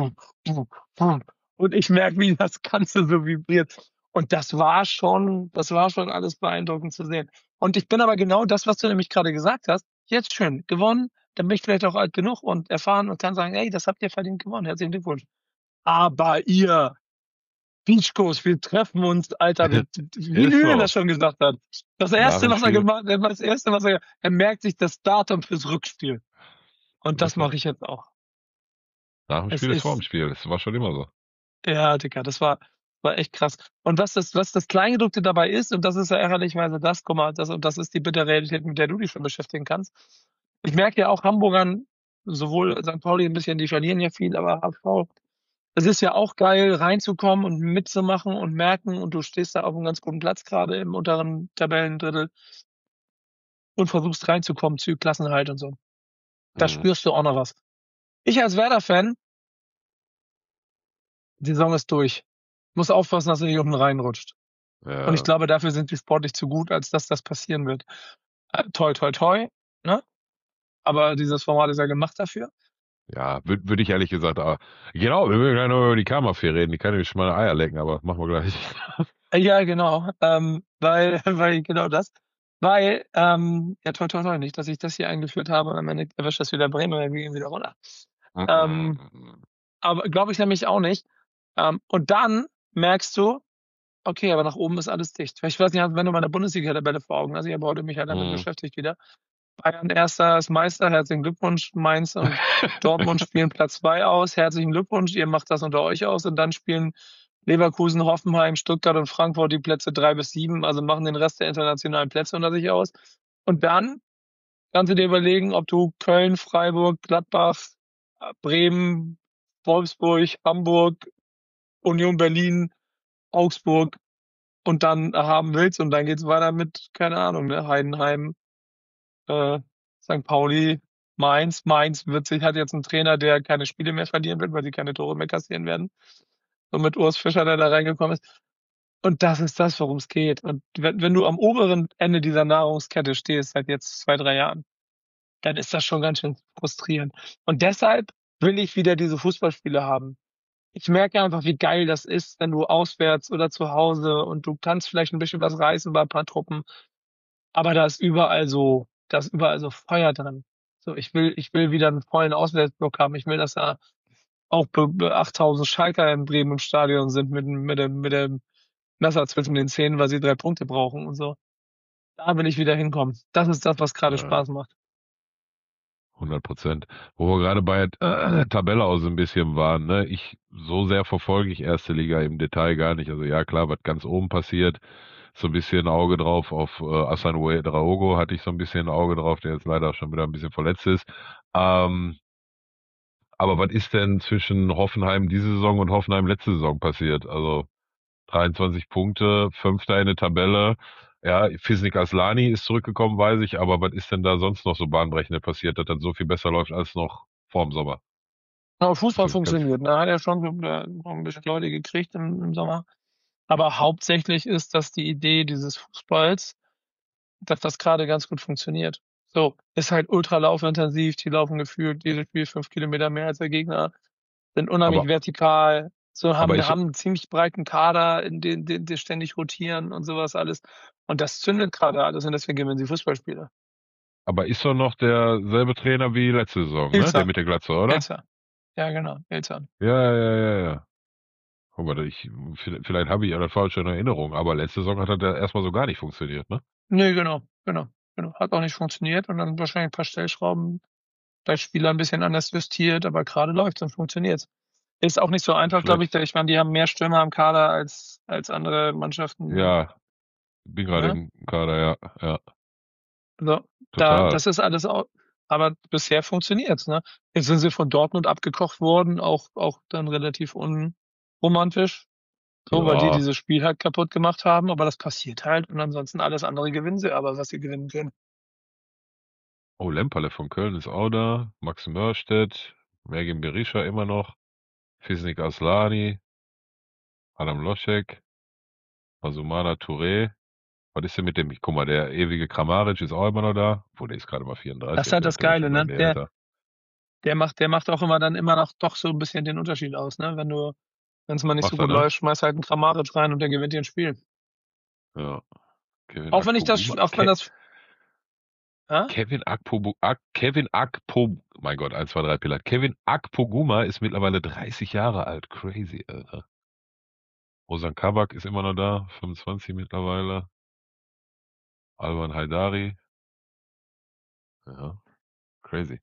Und ich merke, wie das Ganze so vibriert. Und das war schon, das war schon alles beeindruckend zu sehen. Und ich bin aber genau das, was du nämlich gerade gesagt hast, jetzt schön gewonnen, dann bin ich vielleicht auch alt genug und erfahren und kann sagen, ey, das habt ihr verdient gewonnen, herzlichen Glückwunsch. Aber ihr Beachcoast, wir treffen uns, Alter, wie, wie Ist Lüne so. das schon gesagt hat. Das Nach erste, dem was er Spiel. gemacht hat, das erste, was er, er merkt sich das Datum fürs Rückspiel. Und So das ist das. mache ich jetzt auch. Nach dem Es Spiel ist vor dem ist, Spiel. Das war schon immer so. ja, Dicker, das war, war echt krass. Und was das, was das Kleingedruckte dabei ist, und das ist ja ärgerlicherweise das, guck mal, das, und das ist die bittere Realität, mit der du dich schon beschäftigen kannst. Ich merke ja auch Hamburgern, sowohl Sankt Pauli ein bisschen, die verlieren ja viel, aber H S V, es ist ja auch geil, reinzukommen und mitzumachen und merken, und du stehst da auf einem ganz guten Platz gerade im unteren Tabellendrittel und versuchst reinzukommen zu Klassenhalt und so. Da Mhm. spürst du auch noch was. Ich als Werder-Fan, die Saison ist durch. Muss aufpassen, dass er nicht unten reinrutscht. Und ich Ja, glaube, dafür sind wir sportlich zu gut, als dass das passieren wird. Äh, toi, toi, toi, ne? Aber dieses Format ist ja gemacht dafür. ja, würde würd ich ehrlich gesagt, aber, genau, wir würden gleich noch über die Kammerfee reden, die kann nämlich schon mal Eier lecken, aber machen wir gleich. Äh, Ja, genau. Ähm, weil, weil, genau das. Weil, ähm, ja, toi, toi, toi, nicht, dass ich das hier eingeführt habe und am Ende erwischt das wieder Bremen, wir gehen wieder runter. Ähm, Mhm. aber glaube ich nämlich auch nicht. Ähm, und dann merkst du, okay, aber nach oben ist alles dicht. Ich weiß nicht, wenn du meine Bundesliga-Tabelle vor Augen hast, ich habe heute mich halt damit Mhm. beschäftigt wieder. Bayern erster ist Meister, herzlichen Glückwunsch. Mainz und Dortmund spielen Platz zwei aus, herzlichen Glückwunsch. Ihr macht das unter euch aus und dann spielen Leverkusen, Hoffenheim, Stuttgart und Frankfurt die Plätze drei bis sieben, also machen den Rest der internationalen Plätze unter sich aus. Und dann kannst du dir überlegen, ob du Köln, Freiburg, Gladbach, Bremen, Wolfsburg, Hamburg, Union Berlin, Augsburg und dann haben willst. Und dann geht's weiter mit, keine Ahnung, ne, Heidenheim, äh, Sankt Pauli, Mainz. Mainz wird sich, hat jetzt einen Trainer, der keine Spiele mehr verlieren wird, weil sie keine Tore mehr kassieren werden. So mit Urs Fischer, der da reingekommen ist. Und das ist das, worum es geht. Und wenn, wenn du am oberen Ende dieser Nahrungskette stehst, seit jetzt zwei, drei Jahren, dann ist das schon ganz schön frustrierend. Und deshalb will ich wieder diese Fußballspiele haben. Ich merke einfach, wie geil das ist, wenn du auswärts oder zu Hause und du kannst vielleicht ein bisschen was reißen bei ein paar Truppen, aber da ist überall so, da ist überall so Feuer drin. So, ich will, ich will wieder einen vollen Auswärtsblock haben. Ich will, dass da auch be- be- achttausend Schalker in Bremen im Stadion sind mit, dem- mit dem, mit dem Messer zwischen den Zähnen, weil sie drei Punkte brauchen und so. Da will ich wieder hinkommen. Das ist das, was gerade Ja, Spaß macht. hundert Prozent. Wo wir gerade bei äh, Tabelle auch so ein bisschen waren, ne? Ich, so sehr verfolge ich erste Liga im Detail gar nicht. Also ja, klar, was ganz oben passiert, so ein bisschen ein Auge drauf auf äh, Hassan Ouedraogo hatte ich so ein bisschen ein Auge drauf, der jetzt leider schon wieder ein bisschen verletzt ist. Ähm, Aber was ist denn zwischen Hoffenheim diese Saison und Hoffenheim letzte Saison passiert? Also dreiundzwanzig Punkte, Fünfter in der Tabelle. Ja, Fisnik Aslani ist zurückgekommen, weiß ich, aber was ist denn da sonst noch so bahnbrechend passiert, dass das so viel besser läuft als noch vorm Sommer? Aber Fußball Also ganz, funktioniert. Da hat er schon so, äh, noch ein bisschen Leute gekriegt im, im Sommer. Aber hauptsächlich ist das die Idee dieses Fußballs, dass das gerade ganz gut funktioniert. So, ist halt ultra laufintensiv, die laufen gefühlt jedes Spiel fünf Kilometer mehr als der Gegner, sind unheimlich aber, vertikal, so aber haben, ist, haben einen ziemlich breiten Kader, in den, den, die ständig rotieren und sowas alles. Und das zündet gerade alles und deswegen gewinnen sie Fußballspiele. aber ist doch noch derselbe Trainer wie letzte Saison, ne? Der Ilzer, mit der Glatze, oder? Ilzer. Ja, genau, Ilzer. Ja, ja, ja, ja. Guck mal, ich, vielleicht vielleicht habe ich ja das falsche in Erinnerung, aber letzte Saison hat das ja erstmal so gar nicht funktioniert, ne? Nee, genau, genau, genau. Hat auch nicht funktioniert und dann wahrscheinlich ein paar Stellschrauben bei Spieler ein bisschen anders justiert, aber gerade läuft und funktioniert. Ist auch nicht so einfach, glaube ich. Vielleicht, Da ich meine, die haben mehr Stürmer am Kader als, als andere Mannschaften. ja, bin gerade Ne? im Kader, ja, ja, Also, da, total. das ist alles auch, aber bisher funktioniert's, ne? Jetzt sind sie von Dortmund abgekocht worden, auch, auch dann relativ unromantisch. So, weil die Ja. dieses Spiel halt kaputt gemacht haben, aber das passiert halt und ansonsten alles andere gewinnen sie aber, was sie gewinnen können. Oh, Lemperle von Köln ist auch da. Max Mörstedt, Mergin Berisha immer noch. Fisnik Aslani, Adam Loschek, Masumana Touré. Was ist denn mit dem? Guck mal, der ewige Kramaric ist auch immer noch da. Wo der ist gerade mal Das ist vierunddreißig, halt der das ist ja Geile, schon ne? deutlich Der, älter. der macht, der macht auch immer dann immer noch doch so ein bisschen den Unterschied aus, ne? Wenn du, wenn es mal nicht so Macht er, gut ne? läuft, schmeiß halt einen Kramaric rein und der gewinnt dir ein Spiel. Ja. Kevin Auch wenn ich das, Akpoguma. auch wenn Ke das, ja? Kevin Akpo, Ak Kevin Akpo, mein Gott, eins, zwei, drei Pilat. Kevin Akpoguma ist mittlerweile dreißig Jahre alt. Crazy, Alter. Ozan Kabak ist immer noch da, fünfundzwanzig mittlerweile. Alban Haidari. Ja, crazy.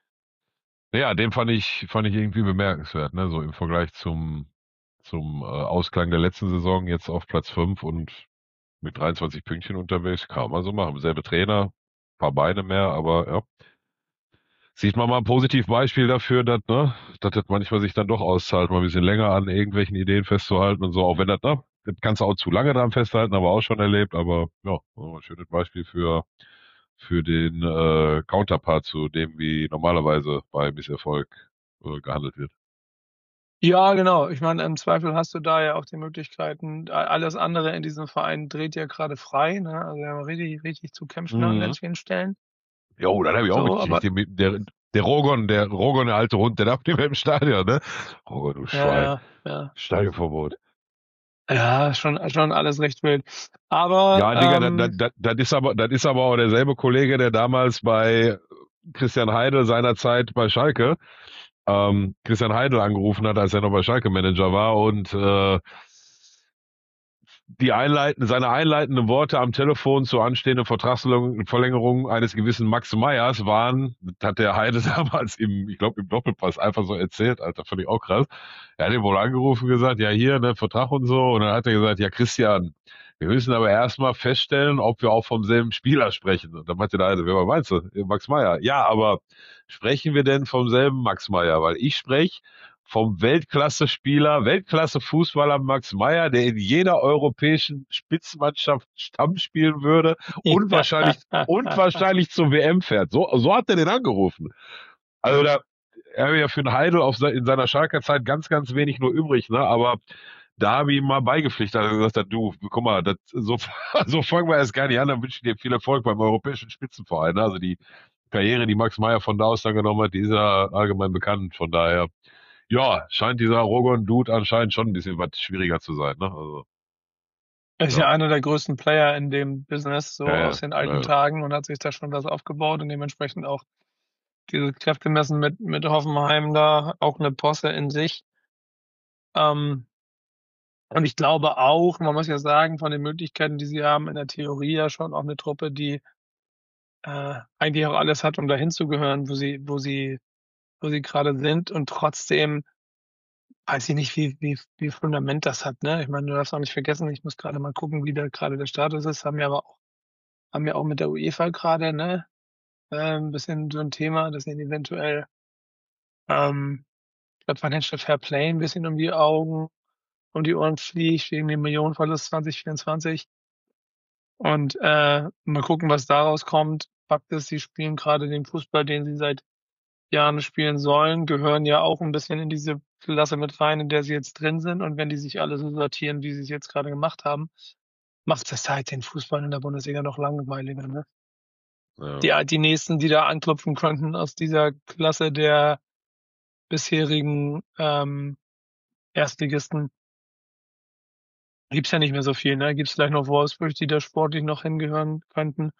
Ja, den fand ich, fand ich irgendwie bemerkenswert, ne? So im Vergleich zum, zum äh, Ausklang der letzten Saison, jetzt auf Platz fünf und mit dreiundzwanzig Pünktchen unterwegs. Kann man so machen. Selbe Trainer, paar Beine mehr, aber ja. Sieht man mal ein Positivbeispiel dafür, dass, ne, dass das manchmal sich dann doch auszahlt, mal ein bisschen länger an irgendwelchen Ideen festzuhalten und so, auch wenn das, ne, das kannst du auch zu lange dran festhalten, aber auch schon erlebt, aber ja, ein schönes Beispiel für, für den äh, Counterpart zu dem, wie normalerweise bei Misserfolg äh, gehandelt wird. Ja, genau. Ich meine, im Zweifel hast du da ja auch die Möglichkeiten. A- Alles andere in diesem Verein dreht ja gerade frei, ne? Also wir haben richtig, richtig zu kämpfen an Mhm. ganz vielen Stellen. Jo, das habe ich auch So, mitgekriegt. aber Der, der, der Rogon, der Rogon, der alte Hund, der darf nicht mehr im Stadion, ne? Rogon, du ja, Schwein. ja, ja. Stadionverbot. Ja, schon, schon alles recht wild. Aber Ja, Digga, das, ähm, das, das ist aber, das ist aber auch derselbe Kollege, der damals bei Christian Heidel seinerzeit bei Schalke, ähm, Christian Heidel angerufen hat, als er noch bei Schalke Manager war und äh, die einleiten, seine einleitenden Worte am Telefon zur anstehenden Vertragsverlängerung eines gewissen Max Meyers waren, das hat der Heide damals im, ich glaube im Doppelpass einfach so erzählt, Alter, fand ich auch krass. Er hat ihn wohl angerufen und gesagt, ja hier, ne, Vertrag und so, und dann hat er gesagt, ja Christian, wir müssen aber erstmal feststellen, ob wir auch vom selben Spieler sprechen. Und dann meinte der Heide, wer meinst du? Max Meyer. Ja, aber sprechen wir denn vom selben Max Meyer? Weil ich spreche vom Weltklasse-Spieler, Weltklasse-Fußballer Max Meyer, der in jeder europäischen Spitzenmannschaft Stamm spielen würde und wahrscheinlich, und wahrscheinlich zur W M fährt. So, so hat er den angerufen. Also da, er hat ja für den Heidel auf, in seiner Schalker Zeit ganz, ganz wenig nur übrig, ne, aber da habe ich ihm mal beigepflichtet, dass er gesagt hat, du, guck mal, das, so, so fangen wir erst gar nicht an, dann wünsche ich dir viel Erfolg beim europäischen Spitzenverein. Ne? Also die Karriere, die Max Meyer von da aus dann genommen hat, die ist ja allgemein bekannt. Von daher, ja, scheint dieser Rogon-Dude anscheinend schon ein bisschen was schwieriger zu sein. Ne? Also, ist ja ja, einer der größten Player in dem Business, so ja, aus ja, den ja, alten ja. Tagen und hat sich da schon was aufgebaut und dementsprechend auch diese Kräftemessen mit, mit Hoffenheim da, auch eine Posse in sich. Ähm, und ich glaube auch, man muss ja sagen, von den Möglichkeiten, die sie haben, in der Theorie ja schon auch eine Truppe, die äh, eigentlich auch alles hat, um dahin zu gehören, wo sie, wo sie, wo sie gerade sind und trotzdem weiß ich nicht, wie, wie, wie Fundament das hat, ne? Ich meine, du darfst auch nicht vergessen, ich muss gerade mal gucken, wie da gerade der Status ist, haben ja aber auch, haben ja auch mit der UEFA gerade, ne, äh, ein bisschen so ein Thema, dass ihnen eventuell Ähm, das Financial Fair Play ein bisschen um die Augen, um die Ohren fliegt wegen dem Millionenverlust zwanzig vierundzwanzig. Und äh, mal gucken, was daraus kommt. Fakt ist, sie spielen gerade den Fußball, den sie seit Jahren spielen sollen, gehören ja auch ein bisschen in diese Klasse mit rein, in der sie jetzt drin sind. Und wenn die sich alle so sortieren, wie sie es jetzt gerade gemacht haben, macht das halt den Fußball in der Bundesliga noch langweiliger. Ne? Ja. Die, die nächsten, die da anklopfen könnten aus dieser Klasse der bisherigen ähm, Erstligisten, gibt's ja nicht mehr so viel. Ne? Gibt's vielleicht noch Wolfsburg, die da sportlich noch hingehören könnten,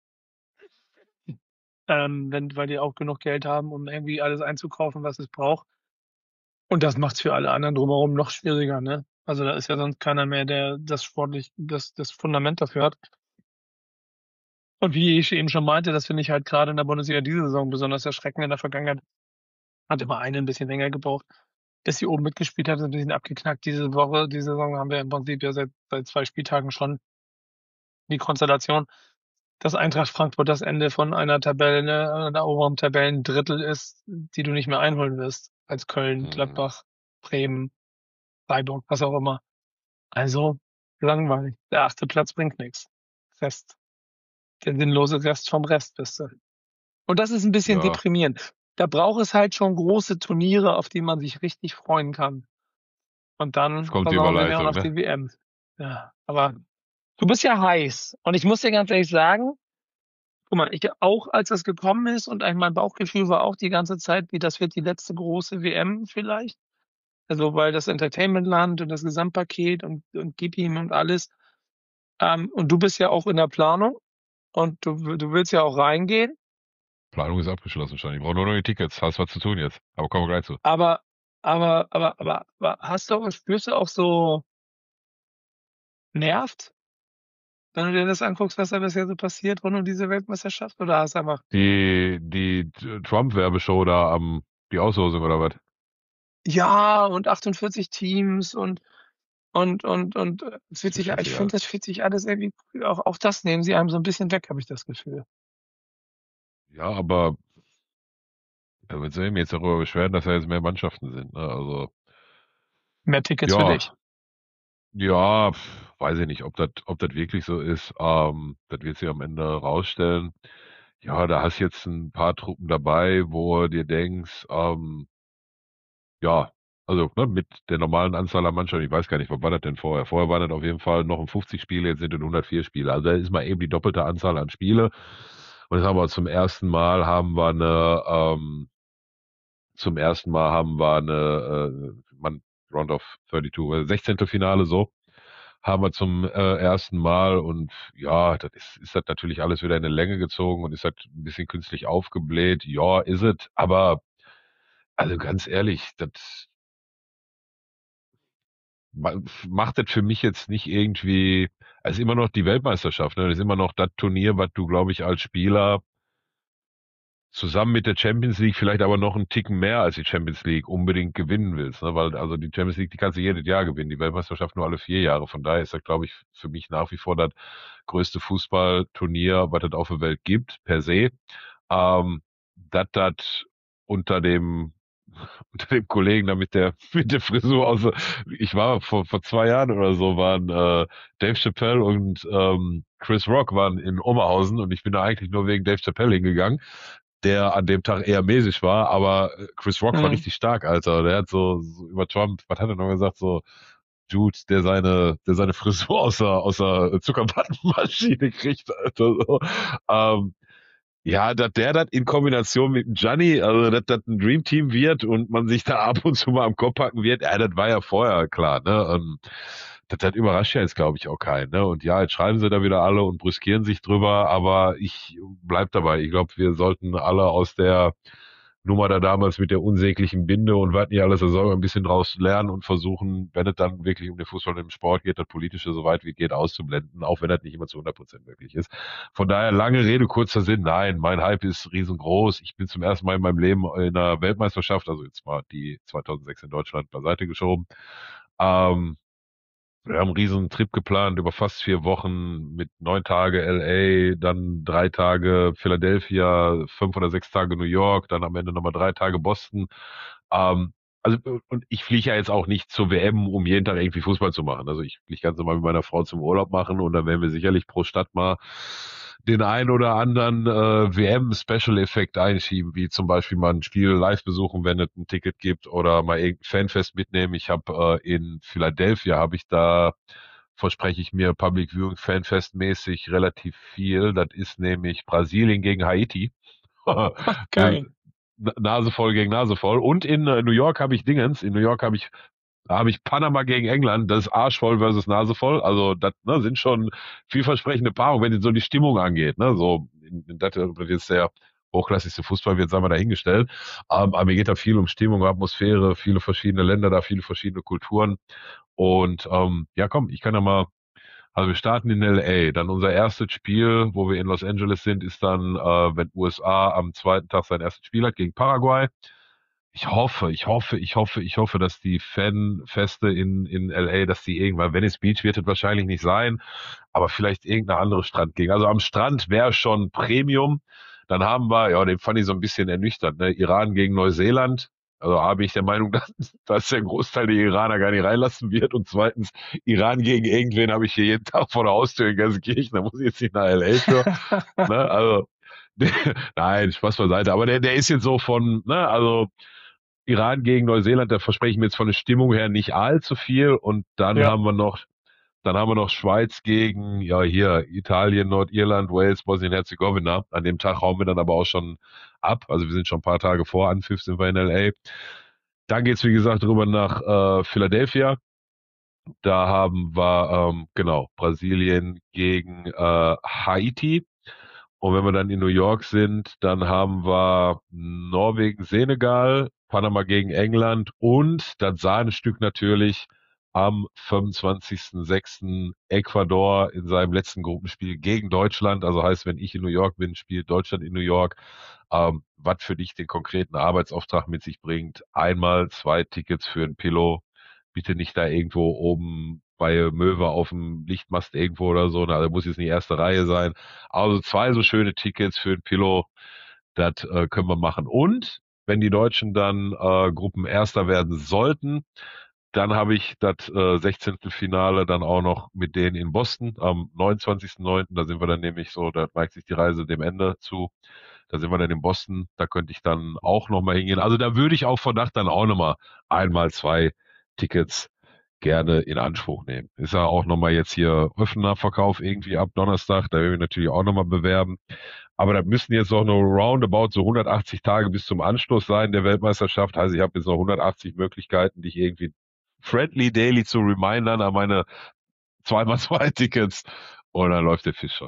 ähm, wenn, weil die auch genug Geld haben, um irgendwie alles einzukaufen, was es braucht. Und das macht's für alle anderen drumherum noch schwieriger, ne? Also da ist ja sonst keiner mehr, der das sportlich, das, das Fundament dafür hat. Und wie ich eben schon meinte, das finde ich halt gerade in der Bundesliga diese Saison besonders erschreckend. In der Vergangenheit hat immer eine ein bisschen länger gebraucht, dass sie oben mitgespielt hat, ist ein bisschen abgeknackt. Diese Woche, diese Saison haben wir im Prinzip ja seit, seit zwei Spieltagen schon die Konstellation, dass Eintracht Frankfurt das Ende von einer Tabelle, einer oberen Tabellendrittel ist, die du nicht mehr einholen wirst. Als Köln, Mhm. Gladbach, Bremen, Freiburg, was auch immer. Also langweilig. Der achte Platz bringt nichts. Rest. Der sinnlose Rest vom Rest bist du. Und das ist ein bisschen Ja, deprimierend. Da braucht es halt schon große Turniere, auf die man sich richtig freuen kann. Und jetzt dann kommt die versauen sie dir auch Überleitung, noch ne? die W M. Ja, aber du bist ja heiß. Und ich muss dir ganz ehrlich sagen, guck mal, ich auch, als das gekommen ist und eigentlich mein Bauchgefühl war auch die ganze Zeit, wie das wird die letzte große W M vielleicht. Also, weil das Entertainmentland und das Gesamtpaket und, und gib ihm und alles. Ähm, und du bist ja auch in der Planung und du, du willst ja auch reingehen. Planung ist abgeschlossen schon. Ich brauche nur noch die Tickets. Hast was zu tun jetzt. Aber kommen wir gleich zu. Aber, aber, aber, aber, aber hast du, spürst du auch so nervt, wenn du dir das anguckst, was da bisher so passiert rund um diese Weltmeisterschaft? Oder hast du einfach, Die, die Trump-Werbeshow da am, die Auslosung oder was? ja, und achtundvierzig Teams und, und, und, und, äh, es wird Ist mir sich, ich finde, scheißegal. das fühlt sich alles irgendwie, auch, auch das nehmen sie einem so ein bisschen weg, habe ich das Gefühl. Ja, aber da wird sich jetzt darüber beschweren, dass da jetzt mehr Mannschaften sind. Ne? Also, Mehr Tickets für ja, dich. ja, pf, weiß ich nicht, ob das, ob das wirklich so ist. Ähm, das wird sich am Ende rausstellen. Ja, da hast jetzt ein paar Truppen dabei, wo du dir denkst, ähm, ja, also ne, mit der normalen Anzahl an Mannschaften, ich weiß gar nicht, was war das denn vorher? Vorher waren das auf jeden Fall noch um fünfzig Spiele, jetzt sind es hundertvier Spiele. Also da ist mal eben die doppelte Anzahl an Spiele. Und jetzt haben wir zum ersten Mal haben wir eine, ähm, zum ersten Mal haben wir eine, äh, man, Round of zweiunddreißig, äh, sechzehnte. Finale so, haben wir zum äh, ersten Mal und ja, das ist, ist das natürlich alles wieder in eine Länge gezogen und ist halt ein bisschen künstlich aufgebläht. Ja, ist es, aber also ganz ehrlich, das ma- macht das für mich jetzt nicht irgendwie, es ist immer noch die Weltmeisterschaft, ne? Das ist immer noch das Turnier, was du, glaube ich, als Spieler zusammen mit der Champions League, vielleicht aber noch einen Ticken mehr als die Champions League unbedingt gewinnen willst, ne? Weil also die Champions League, die kannst du jedes Jahr gewinnen, die Weltmeisterschaft nur alle vier Jahre. Von daher ist das, glaube ich, für mich nach wie vor das größte Fußballturnier, was es auf der Welt gibt, per se. Ähm, dass das unter dem unter dem Kollegen da mit der mit der Frisur aus, ich war vor vor zwei Jahren oder so, waren äh, Dave Chappelle und ähm, Chris Rock waren in Oberhausen und ich bin da eigentlich nur wegen Dave Chappelle hingegangen, der an dem Tag eher mäßig war, aber äh, Chris Rock war Mhm. richtig stark, Alter. Der hat so, so über Trump, was hat er noch gesagt, so Dude, der seine, der seine Frisur aus der, aus der Zuckerwattenmaschine kriegt, Alter. So. Ähm, ja, dass der das in Kombination mit dem Gianni, also dass das ein Dream Team wird und man sich da ab und zu mal am Kopf packen wird, ja, das war ja vorher klar, ne? Und das, das überrascht ja jetzt, glaube ich, auch keinen, ne? Und ja, jetzt schreiben sie da wieder alle und brüskieren sich drüber, aber ich bleib dabei. Ich glaube, wir sollten alle aus der Nummer da damals mit der unsäglichen Binde und was nicht alles, da soll man ein bisschen draus lernen und versuchen, wenn es dann wirklich um den Fußball und den Sport geht, das Politische so weit wie geht auszublenden, auch wenn das nicht immer zu hundert Prozent möglich ist. Von daher lange Rede, kurzer Sinn. Nein, mein Hype ist riesengroß. Ich bin zum ersten Mal in meinem Leben in einer Weltmeisterschaft, also jetzt mal die zweitausendsechs in Deutschland beiseite geschoben. Ähm, Wir haben einen riesen Trip geplant über fast vier Wochen mit neun Tage L A, dann drei Tage Philadelphia, fünf oder sechs Tage New York, dann am Ende nochmal drei Tage Boston. Ähm, also, und ich fliege ja jetzt auch nicht zur W M, um jeden Tag irgendwie Fußball zu machen. Also ich fliege ganz normal mit meiner Frau zum Urlaub machen und dann werden wir sicherlich pro Stadt mal den einen oder anderen äh, W M-Special-Effekt einschieben, wie zum Beispiel mal ein Spiel live besuchen, wenn es ein Ticket gibt oder mal irgendein Fanfest mitnehmen. Ich habe äh, in Philadelphia, habe ich da, verspreche ich mir, Public Viewing Fanfest mäßig relativ viel. Das ist nämlich Brasilien gegen Haiti. Geil. Nase voll gegen Nase voll. Und in äh, New York habe ich Dingens. In New York habe ich da habe ich Panama gegen England, das ist arschvoll versus nasevoll. Also das ne, sind schon vielversprechende Paarungen, wenn so die Stimmung angeht. Ne? So, das wird jetzt der hochklassigste Fußball wird, sagen wir dahingestellt. Ähm, aber mir geht da viel um Stimmung, Atmosphäre, viele verschiedene Länder da, viele verschiedene Kulturen. Und ähm, ja, komm, ich kann ja mal, also wir starten in L A. Dann unser erstes Spiel, wo wir in Los Angeles sind, ist dann, äh, wenn U S A am zweiten Tag sein erstes Spiel hat gegen Paraguay. Ich hoffe, ich hoffe, ich hoffe, ich hoffe, dass die Fanfeste in, in L A, dass die irgendwann, Venice Beach wird es wahrscheinlich nicht sein, aber vielleicht irgendeine andere Strandgegend. Also am Strand wäre schon Premium. Dann haben wir, ja, den fand ich so ein bisschen ernüchternd, ne? Iran gegen Neuseeland. Also A, bin ich der Meinung, dass, dass der Großteil der Iraner gar nicht reinlassen wird. Und zweitens, Iran gegen irgendwen habe ich hier jeden Tag vor der Haustür in Gelsenkirchen. Da muss ich jetzt nicht nach L A für. Ne? Also, nein, Spaß beiseite. Aber der, der ist jetzt so von, ne, also Iran gegen Neuseeland, da verspreche ich mir jetzt von der Stimmung her nicht allzu viel. Und dann Ja. haben wir noch, dann haben wir noch Schweiz gegen, ja, hier, Italien, Nordirland, Wales, Bosnien-Herzegowina. An dem Tag hauen wir dann aber auch schon ab. Also wir sind schon ein paar Tage vor Anpfiff, sind wir in L A. Dann geht's, wie gesagt, rüber nach äh, Philadelphia. Da haben wir, ähm, genau, Brasilien gegen äh, Haiti. Und wenn wir dann in New York sind, dann haben wir Norwegen, Senegal, Panama gegen England und das Sahnestück natürlich am fünfundzwanzigsten sechsten Ecuador in seinem letzten Gruppenspiel gegen Deutschland. Also heißt, wenn ich in New York bin, spielt Deutschland in New York. Ähm, was für dich den konkreten Arbeitsauftrag mit sich bringt. Einmal zwei Tickets für ein Pillow. Bitte nicht da irgendwo oben bei Möwe auf dem Lichtmast irgendwo oder so. Na, da muss jetzt nicht erste Reihe sein. Also zwei so schöne Tickets für ein Pillow, das äh, können wir machen. Und wenn die Deutschen dann äh, Gruppenerster werden sollten, dann habe ich das äh, sechzehnte. Finale dann auch noch mit denen in Boston am neunundzwanzigsten neunten. Da sind wir dann nämlich so, da neigt sich die Reise dem Ende zu. Da sind wir dann in Boston. Da könnte ich dann auch nochmal hingehen. Also da würde ich auf Verdacht dann auch nochmal einmal zwei Tickets gerne in Anspruch nehmen. Ist ja auch nochmal jetzt hier offener Verkauf irgendwie ab Donnerstag. Da werden wir natürlich auch nochmal bewerben. Aber das müssten jetzt auch nur roundabout so hundertachtzig Tage bis zum Anschluss sein der Weltmeisterschaft. Also ich habe jetzt noch hundertachtzig Möglichkeiten, dich irgendwie friendly daily zu remindern an meine zweimal zwei Tickets. Und dann läuft der Fisch schon.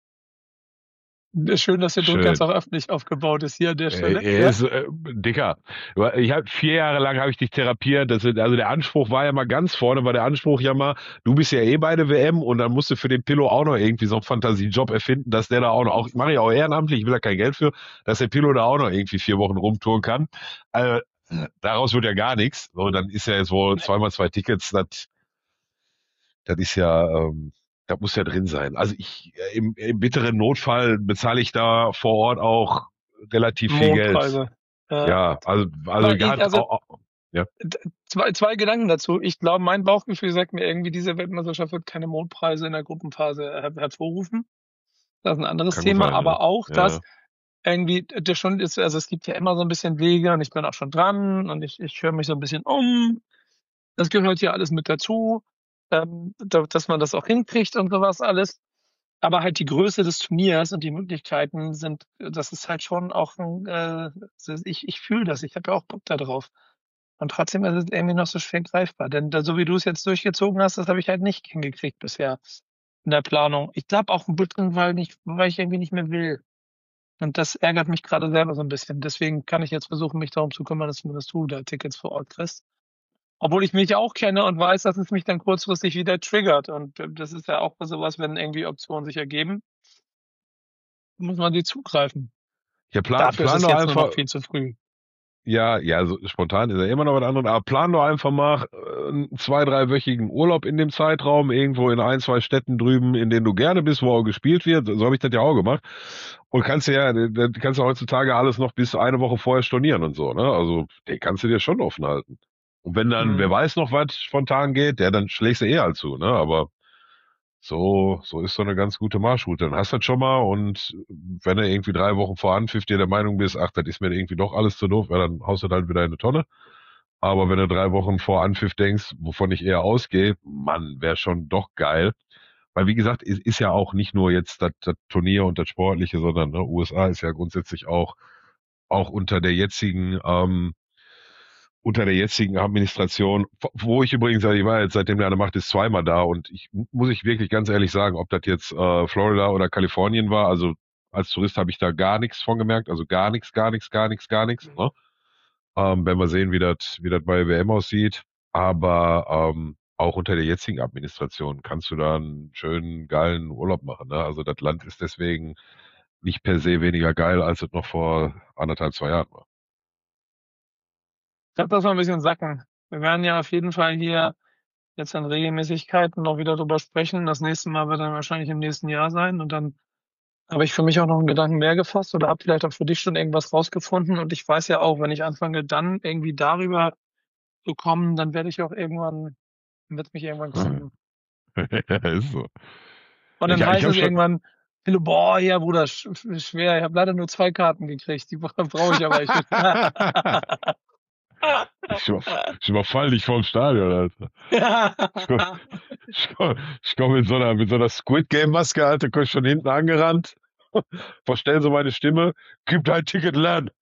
Ist schön, dass der Podcast Schön. auch öffentlich aufgebaut ist hier an der Äh, Stelle. Er Ja. ist äh, dicker. Ich habe vier Jahre lang habe ich dich therapiert. Das, also der Anspruch war ja mal ganz vorne, war der Anspruch ja mal, du bist ja eh bei der W M und dann musst du für den Pillow auch noch irgendwie so einen Fantasiejob erfinden, dass der da auch noch, auch mache ich auch ehrenamtlich, ich will da kein Geld für, dass der Pillow da auch noch irgendwie vier Wochen rumtouren kann. Also, daraus wird ja gar nichts. So, dann ist ja jetzt wohl zweimal zwei Tickets, das, das ist ja, ähm, das muss ja drin sein. Also ich, äh, im, im bitteren Notfall bezahle ich da vor Ort auch relativ viel Geld. Mondpreise. Ja. Ja, also, also Aber ich, gerade, also auch, auch- ja, d- zwei, zwei Gedanken dazu. Ich glaube, mein Bauchgefühl sagt mir irgendwie, diese Weltmeisterschaft wird keine Mondpreise in der Gruppenphase her hervorrufen. Das ist ein anderes kann gut Thema, sein, ja. aber auch, dass Ja, irgendwie der schon ist, also es gibt ja immer so ein bisschen Wege und ich bin auch schon dran und ich, ich höre mich so ein bisschen um. Das gehört ja alles mit dazu, ähm, da, dass man das auch hinkriegt und sowas alles. Aber halt die Größe des Turniers und die Möglichkeiten sind, das ist halt schon auch ein, äh, ich, ich fühle das, ich habe ja auch Bock da drauf. Und trotzdem ist es irgendwie noch so schwer greifbar. Denn da, so wie du es jetzt durchgezogen hast, das habe ich halt nicht hingekriegt bisher in der Planung. Ich glaube auch ein bisschen, weil nicht, weil ich irgendwie nicht mehr will. Und das ärgert mich gerade selber so ein bisschen. Deswegen kann ich jetzt versuchen, mich darum zu kümmern, dass, dass du da Tickets vor Ort kriegst. Obwohl ich mich auch kenne und weiß, dass es mich dann kurzfristig wieder triggert. Und äh, das ist ja auch sowas, wenn irgendwie Optionen sich ergeben, muss man die zugreifen. ja plan, Dafür ist plan es doch jetzt nur noch einfach, viel zu früh. ja, ja, so spontan ist ja immer noch was anderes, aber plan doch einfach mal, einen zwei-, dreiwöchigen Urlaub in dem Zeitraum, irgendwo in ein, zwei Städten drüben, in denen du gerne bist, wo auch gespielt wird. So habe ich das ja auch gemacht. Und kannst ja, da kannst du heutzutage alles noch bis eine Woche vorher stornieren und so, ne? Also, den kannst du dir schon offen halten. Und wenn dann, wer Mhm. weiß noch, was spontan geht, der, dann schlägst du eh halt zu, ne? Aber so, so ist so eine ganz gute Marschroute. Dann hast du das schon mal und wenn du irgendwie drei Wochen vor Anpfiff dir der Meinung bist, ach, das ist mir irgendwie doch alles zu doof, ja, dann haust du das halt wieder in eine Tonne. Aber wenn du drei Wochen vor Anpfiff denkst, wovon ich eher ausgehe, Mann, wäre schon doch geil. Weil wie gesagt, ist, ist ja auch nicht nur jetzt das, das Turnier und das Sportliche, sondern ne, U S A ist ja grundsätzlich auch auch unter der jetzigen ähm, unter der jetzigen Administration, wo ich übrigens, ich war jetzt seitdem der eine Macht ist zweimal da und ich muss ich wirklich ganz ehrlich sagen, ob das jetzt äh, Florida oder Kalifornien war, also als Tourist habe ich da gar nichts von gemerkt, also gar nichts, gar nichts, gar nichts, gar nichts. Ne? Ähm, werden wir sehen, wie das wie das bei W M aussieht. Aber ähm, auch unter der jetzigen Administration kannst du da einen schönen, geilen Urlaub machen. Ne? Also das Land ist deswegen nicht per se weniger geil, als es noch vor anderthalb, zwei Jahren war. Ich glaube, das mal ein bisschen sacken. Wir werden ja auf jeden Fall hier jetzt an Regelmäßigkeiten noch wieder drüber sprechen. Das nächste Mal wird dann wahrscheinlich im nächsten Jahr sein. Und dann habe ich für mich auch noch einen Gedanken mehr gefasst oder habe vielleicht auch für dich schon irgendwas rausgefunden. Und ich weiß ja auch, wenn ich anfange, dann irgendwie darüber zu kommen, dann werde ich auch irgendwann, wird es mich irgendwann kriegen. Ist so. Und Ich, dann ich heißt habe es schon, irgendwann, Philo, boah, ja, Bruder, sch- schwer. Ich habe leider nur zwei Karten gekriegt. Die brauche ich aber. Ich, ich, über- ich überfall dich vorm Stadion, Alter. Ich komm, ich komm, ich komm mit so einer, mit so einer Squid Game Maske, Alter, komm ich schon hinten angerannt. Verstellen so meine Stimme. Gib dein Ticket, lern.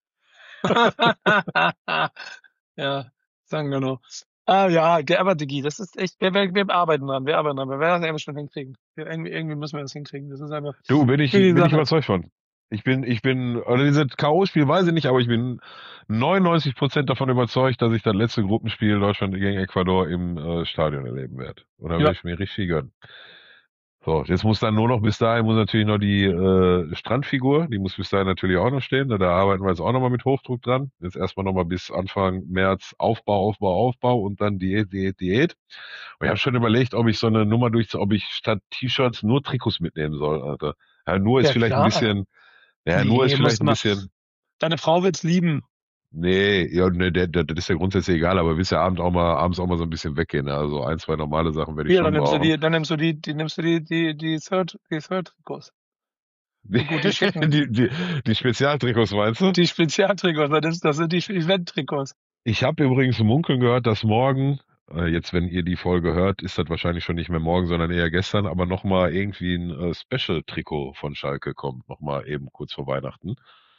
ja, sagen wir nur. Ah ja, der, aber Digi, das ist echt, wir, wir, wir arbeiten dran, wir arbeiten dran, wir werden das irgendwie schon hinkriegen. Wir, irgendwie, irgendwie müssen wir das hinkriegen. Das ist einfach Du, bin ich, die bin ich Sache. überzeugt von. Ich bin, ich bin, oder dieses K O-Spiel weiß ich nicht, aber ich bin neunundneunzig Prozent davon überzeugt, dass ich das letzte Gruppenspiel Deutschland gegen Ecuador im äh, Stadion erleben werde. Und da werde Ja, ich mir richtig gönnen. So, jetzt muss dann nur noch, bis dahin muss natürlich noch die äh, Strandfigur, die muss bis dahin natürlich auch noch stehen. Da arbeiten wir jetzt auch nochmal mit Hochdruck dran. Jetzt erstmal nochmal bis Anfang März Aufbau, Aufbau, Aufbau und dann Diät, Diät, Diät. Und ich habe schon überlegt, ob ich so eine Nummer durch, ob ich statt T-Shirts nur Trikots mitnehmen soll, Alter. Ja, nur ist ja vielleicht ein klar. bisschen, ja, nur ist Nee, vielleicht musst ein mal. bisschen, Deine Frau wird's lieben. nee, ja, nee, der, der, das ist ja grundsätzlich egal, aber willst ja abends auch mal, abends auch mal so ein bisschen weggehen. Ne? Also ein, zwei normale Sachen werde ich Hier, dann schon nimmst du brauchen. die, dann nimmst du die, die nimmst du die, die, die Third, die Third-Trikots. Die, Die gute schicken. die, die, die Spezialtrikots, meinst du? Die Spezialtrikots, das ist, das sind die Event-Trikots. Ich habe übrigens munkeln gehört, dass morgen, äh, jetzt wenn ihr die Folge hört, ist das wahrscheinlich schon nicht mehr morgen, sondern eher gestern, aber nochmal irgendwie ein äh, Special-Trikot von Schalke kommt, nochmal eben kurz vor Weihnachten.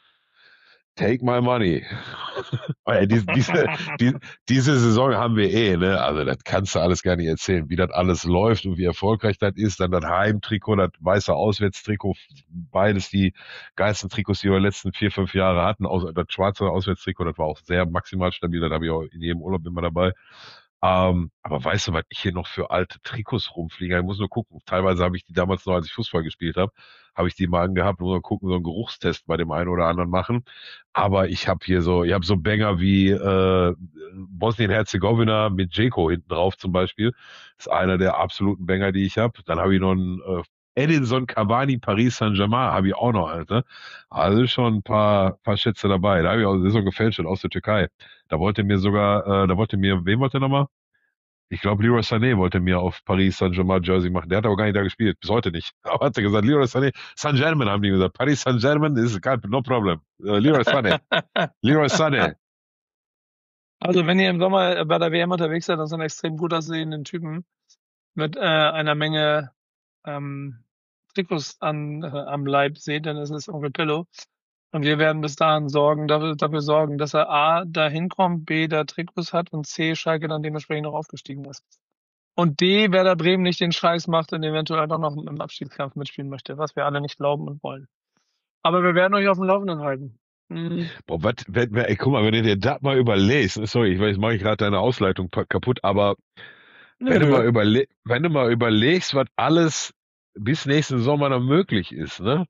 Take my money. Ey, diese, diese, die, diese Saison haben wir eh, ne? Also das kannst du alles gar nicht erzählen, wie das alles läuft und wie erfolgreich das ist. Dann das Heimtrikot, das weiße Auswärtstrikot, beides die geilsten Trikots, die wir die letzten vier, fünf Jahre hatten. Aus, das schwarze Auswärtstrikot, das war auch sehr maximal stabil, das habe ich auch in jedem Urlaub immer dabei. Ähm, aber weißt du, was ich hier noch für alte Trikots rumfliege? Ich muss nur gucken. Teilweise habe ich die damals noch, als ich Fußball gespielt habe, habe ich die mal angehabt, nur mal gucken, so einen Geruchstest bei dem einen oder anderen machen. Aber ich habe hier so, ich habe so Banger wie äh, Bosnien-Herzegowina mit Dzeko hinten drauf zum Beispiel. Das ist einer der absoluten Banger, die ich habe. Dann habe ich noch einen äh, Edinson Cavani Paris Saint-Germain, habe ich auch noch, Alter. Also schon ein paar, paar Schätze dabei. Da habe ich auch, das ist so gefälscht aus der Türkei. Da wollte mir sogar, äh, da wollte mir, wen wollte er nochmal? Ich glaube, Leroy Sané wollte mir auf Paris Saint-Germain Jersey machen. Der hat aber gar nicht da gespielt, bis heute nicht. Aber hat er gesagt, Leroy Sané, Saint-Germain haben die gesagt. Paris Saint-Germain ist kein, no problem. Uh, Leroy Sané, Leroy Sané. Also, wenn ihr im Sommer bei der W M unterwegs seid, dann so einen extrem gut aussehenden Typen mit äh, einer Menge ähm, Trikots an, äh, am Leib seht, dann ist es Onkel Pillow. Und wir werden bis dahin sorgen, dafür, dafür sorgen, dass er A, da hinkommt, B, da Trikots hat und C, Schalke dann dementsprechend noch aufgestiegen ist. Und D, Werder Bremen nicht den Scheiß macht und eventuell doch noch im Abstiegskampf mitspielen möchte, was wir alle nicht glauben und wollen. Aber wir werden euch auf dem Laufenden halten. Mhm. Boah, was, wenn, ey, guck mal, wenn du dir das mal überlegst, sorry, ich weiß, mache ich gerade deine Ausleitung pa- kaputt, aber Nö, wenn du nö. mal überle wenn du mal überlegst, was alles bis nächsten Sommer noch möglich ist, ne?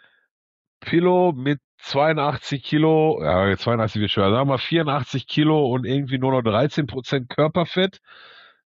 Pillow mit zweiundachtzig Kilo, ja, zweiundachtzig wird schwer, sagen wir mal vierundachtzig Kilo und irgendwie nur noch dreizehn Prozent Körperfett.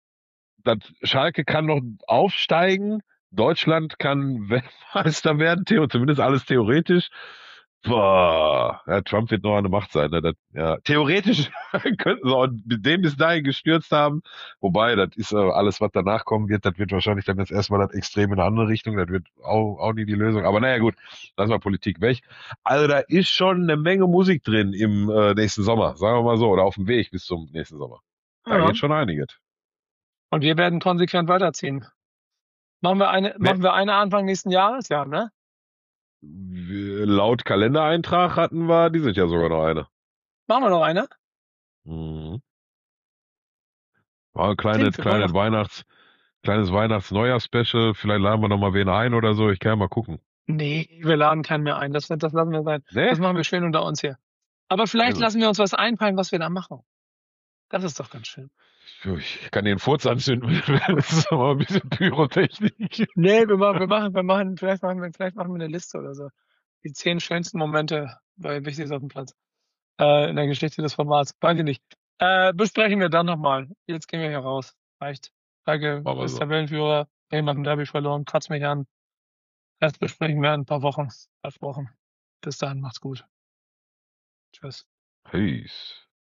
das Schalke kann noch aufsteigen, Deutschland kann Weltmeister werden, theo zumindest alles theoretisch. Boah, ja, Trump wird noch an der Macht sein. Ne? Das, ja, theoretisch könnten sie auch den bis dahin gestürzt haben. Wobei, das ist äh, alles, was danach kommen wird, das wird wahrscheinlich dann jetzt erstmal das Extrem in eine andere Richtung. Das wird auch, auch nie die Lösung. Aber naja, gut, lassen wir Politik weg. Also da ist schon eine Menge Musik drin im äh, nächsten Sommer, sagen wir mal so, oder auf dem Weg bis zum nächsten Sommer. Da Ja. geht schon einiges. Und wir werden konsequent weiterziehen. Machen wir eine, Ne, machen wir eine Anfang nächsten Jahres? Ja, ne? wir- laut Kalendereintrag hatten wir dieses Jahr sogar noch eine. Machen wir noch eine? Mhm. War ein Tim, kleines, für kleines Weihnachten. Weihnachts, kleines Weihnachts-Neujahr-Special. Vielleicht laden wir noch mal wen ein oder so. Ich kann ja mal gucken. Nee, wir laden keinen mehr ein. Das, das lassen wir sein. Ne? Das machen wir schön unter uns hier. Aber vielleicht Also, lassen wir uns was einfallen, was wir da machen. Das ist doch ganz schön. ich kann den Furz anzünden. Das ist aber ein bisschen Pyrotechnik. Nee, wir machen, wir machen, wir machen, vielleicht machen wir, vielleicht machen wir eine Liste oder so. Die zehn schönsten Momente bei Wichtiges auf dem Platz. Äh, in der Geschichte des Formats. Weiß ich nicht. Äh, besprechen wir dann nochmal. Jetzt gehen wir hier raus. Reicht. Danke, Machen wir ist so. Tabellenführer. Bremen hat ein Derby verloren. Kratzt mich an. Das besprechen wir in ein paar Wochen. Versprochen. Bis dahin, macht's gut. Tschüss. Peace.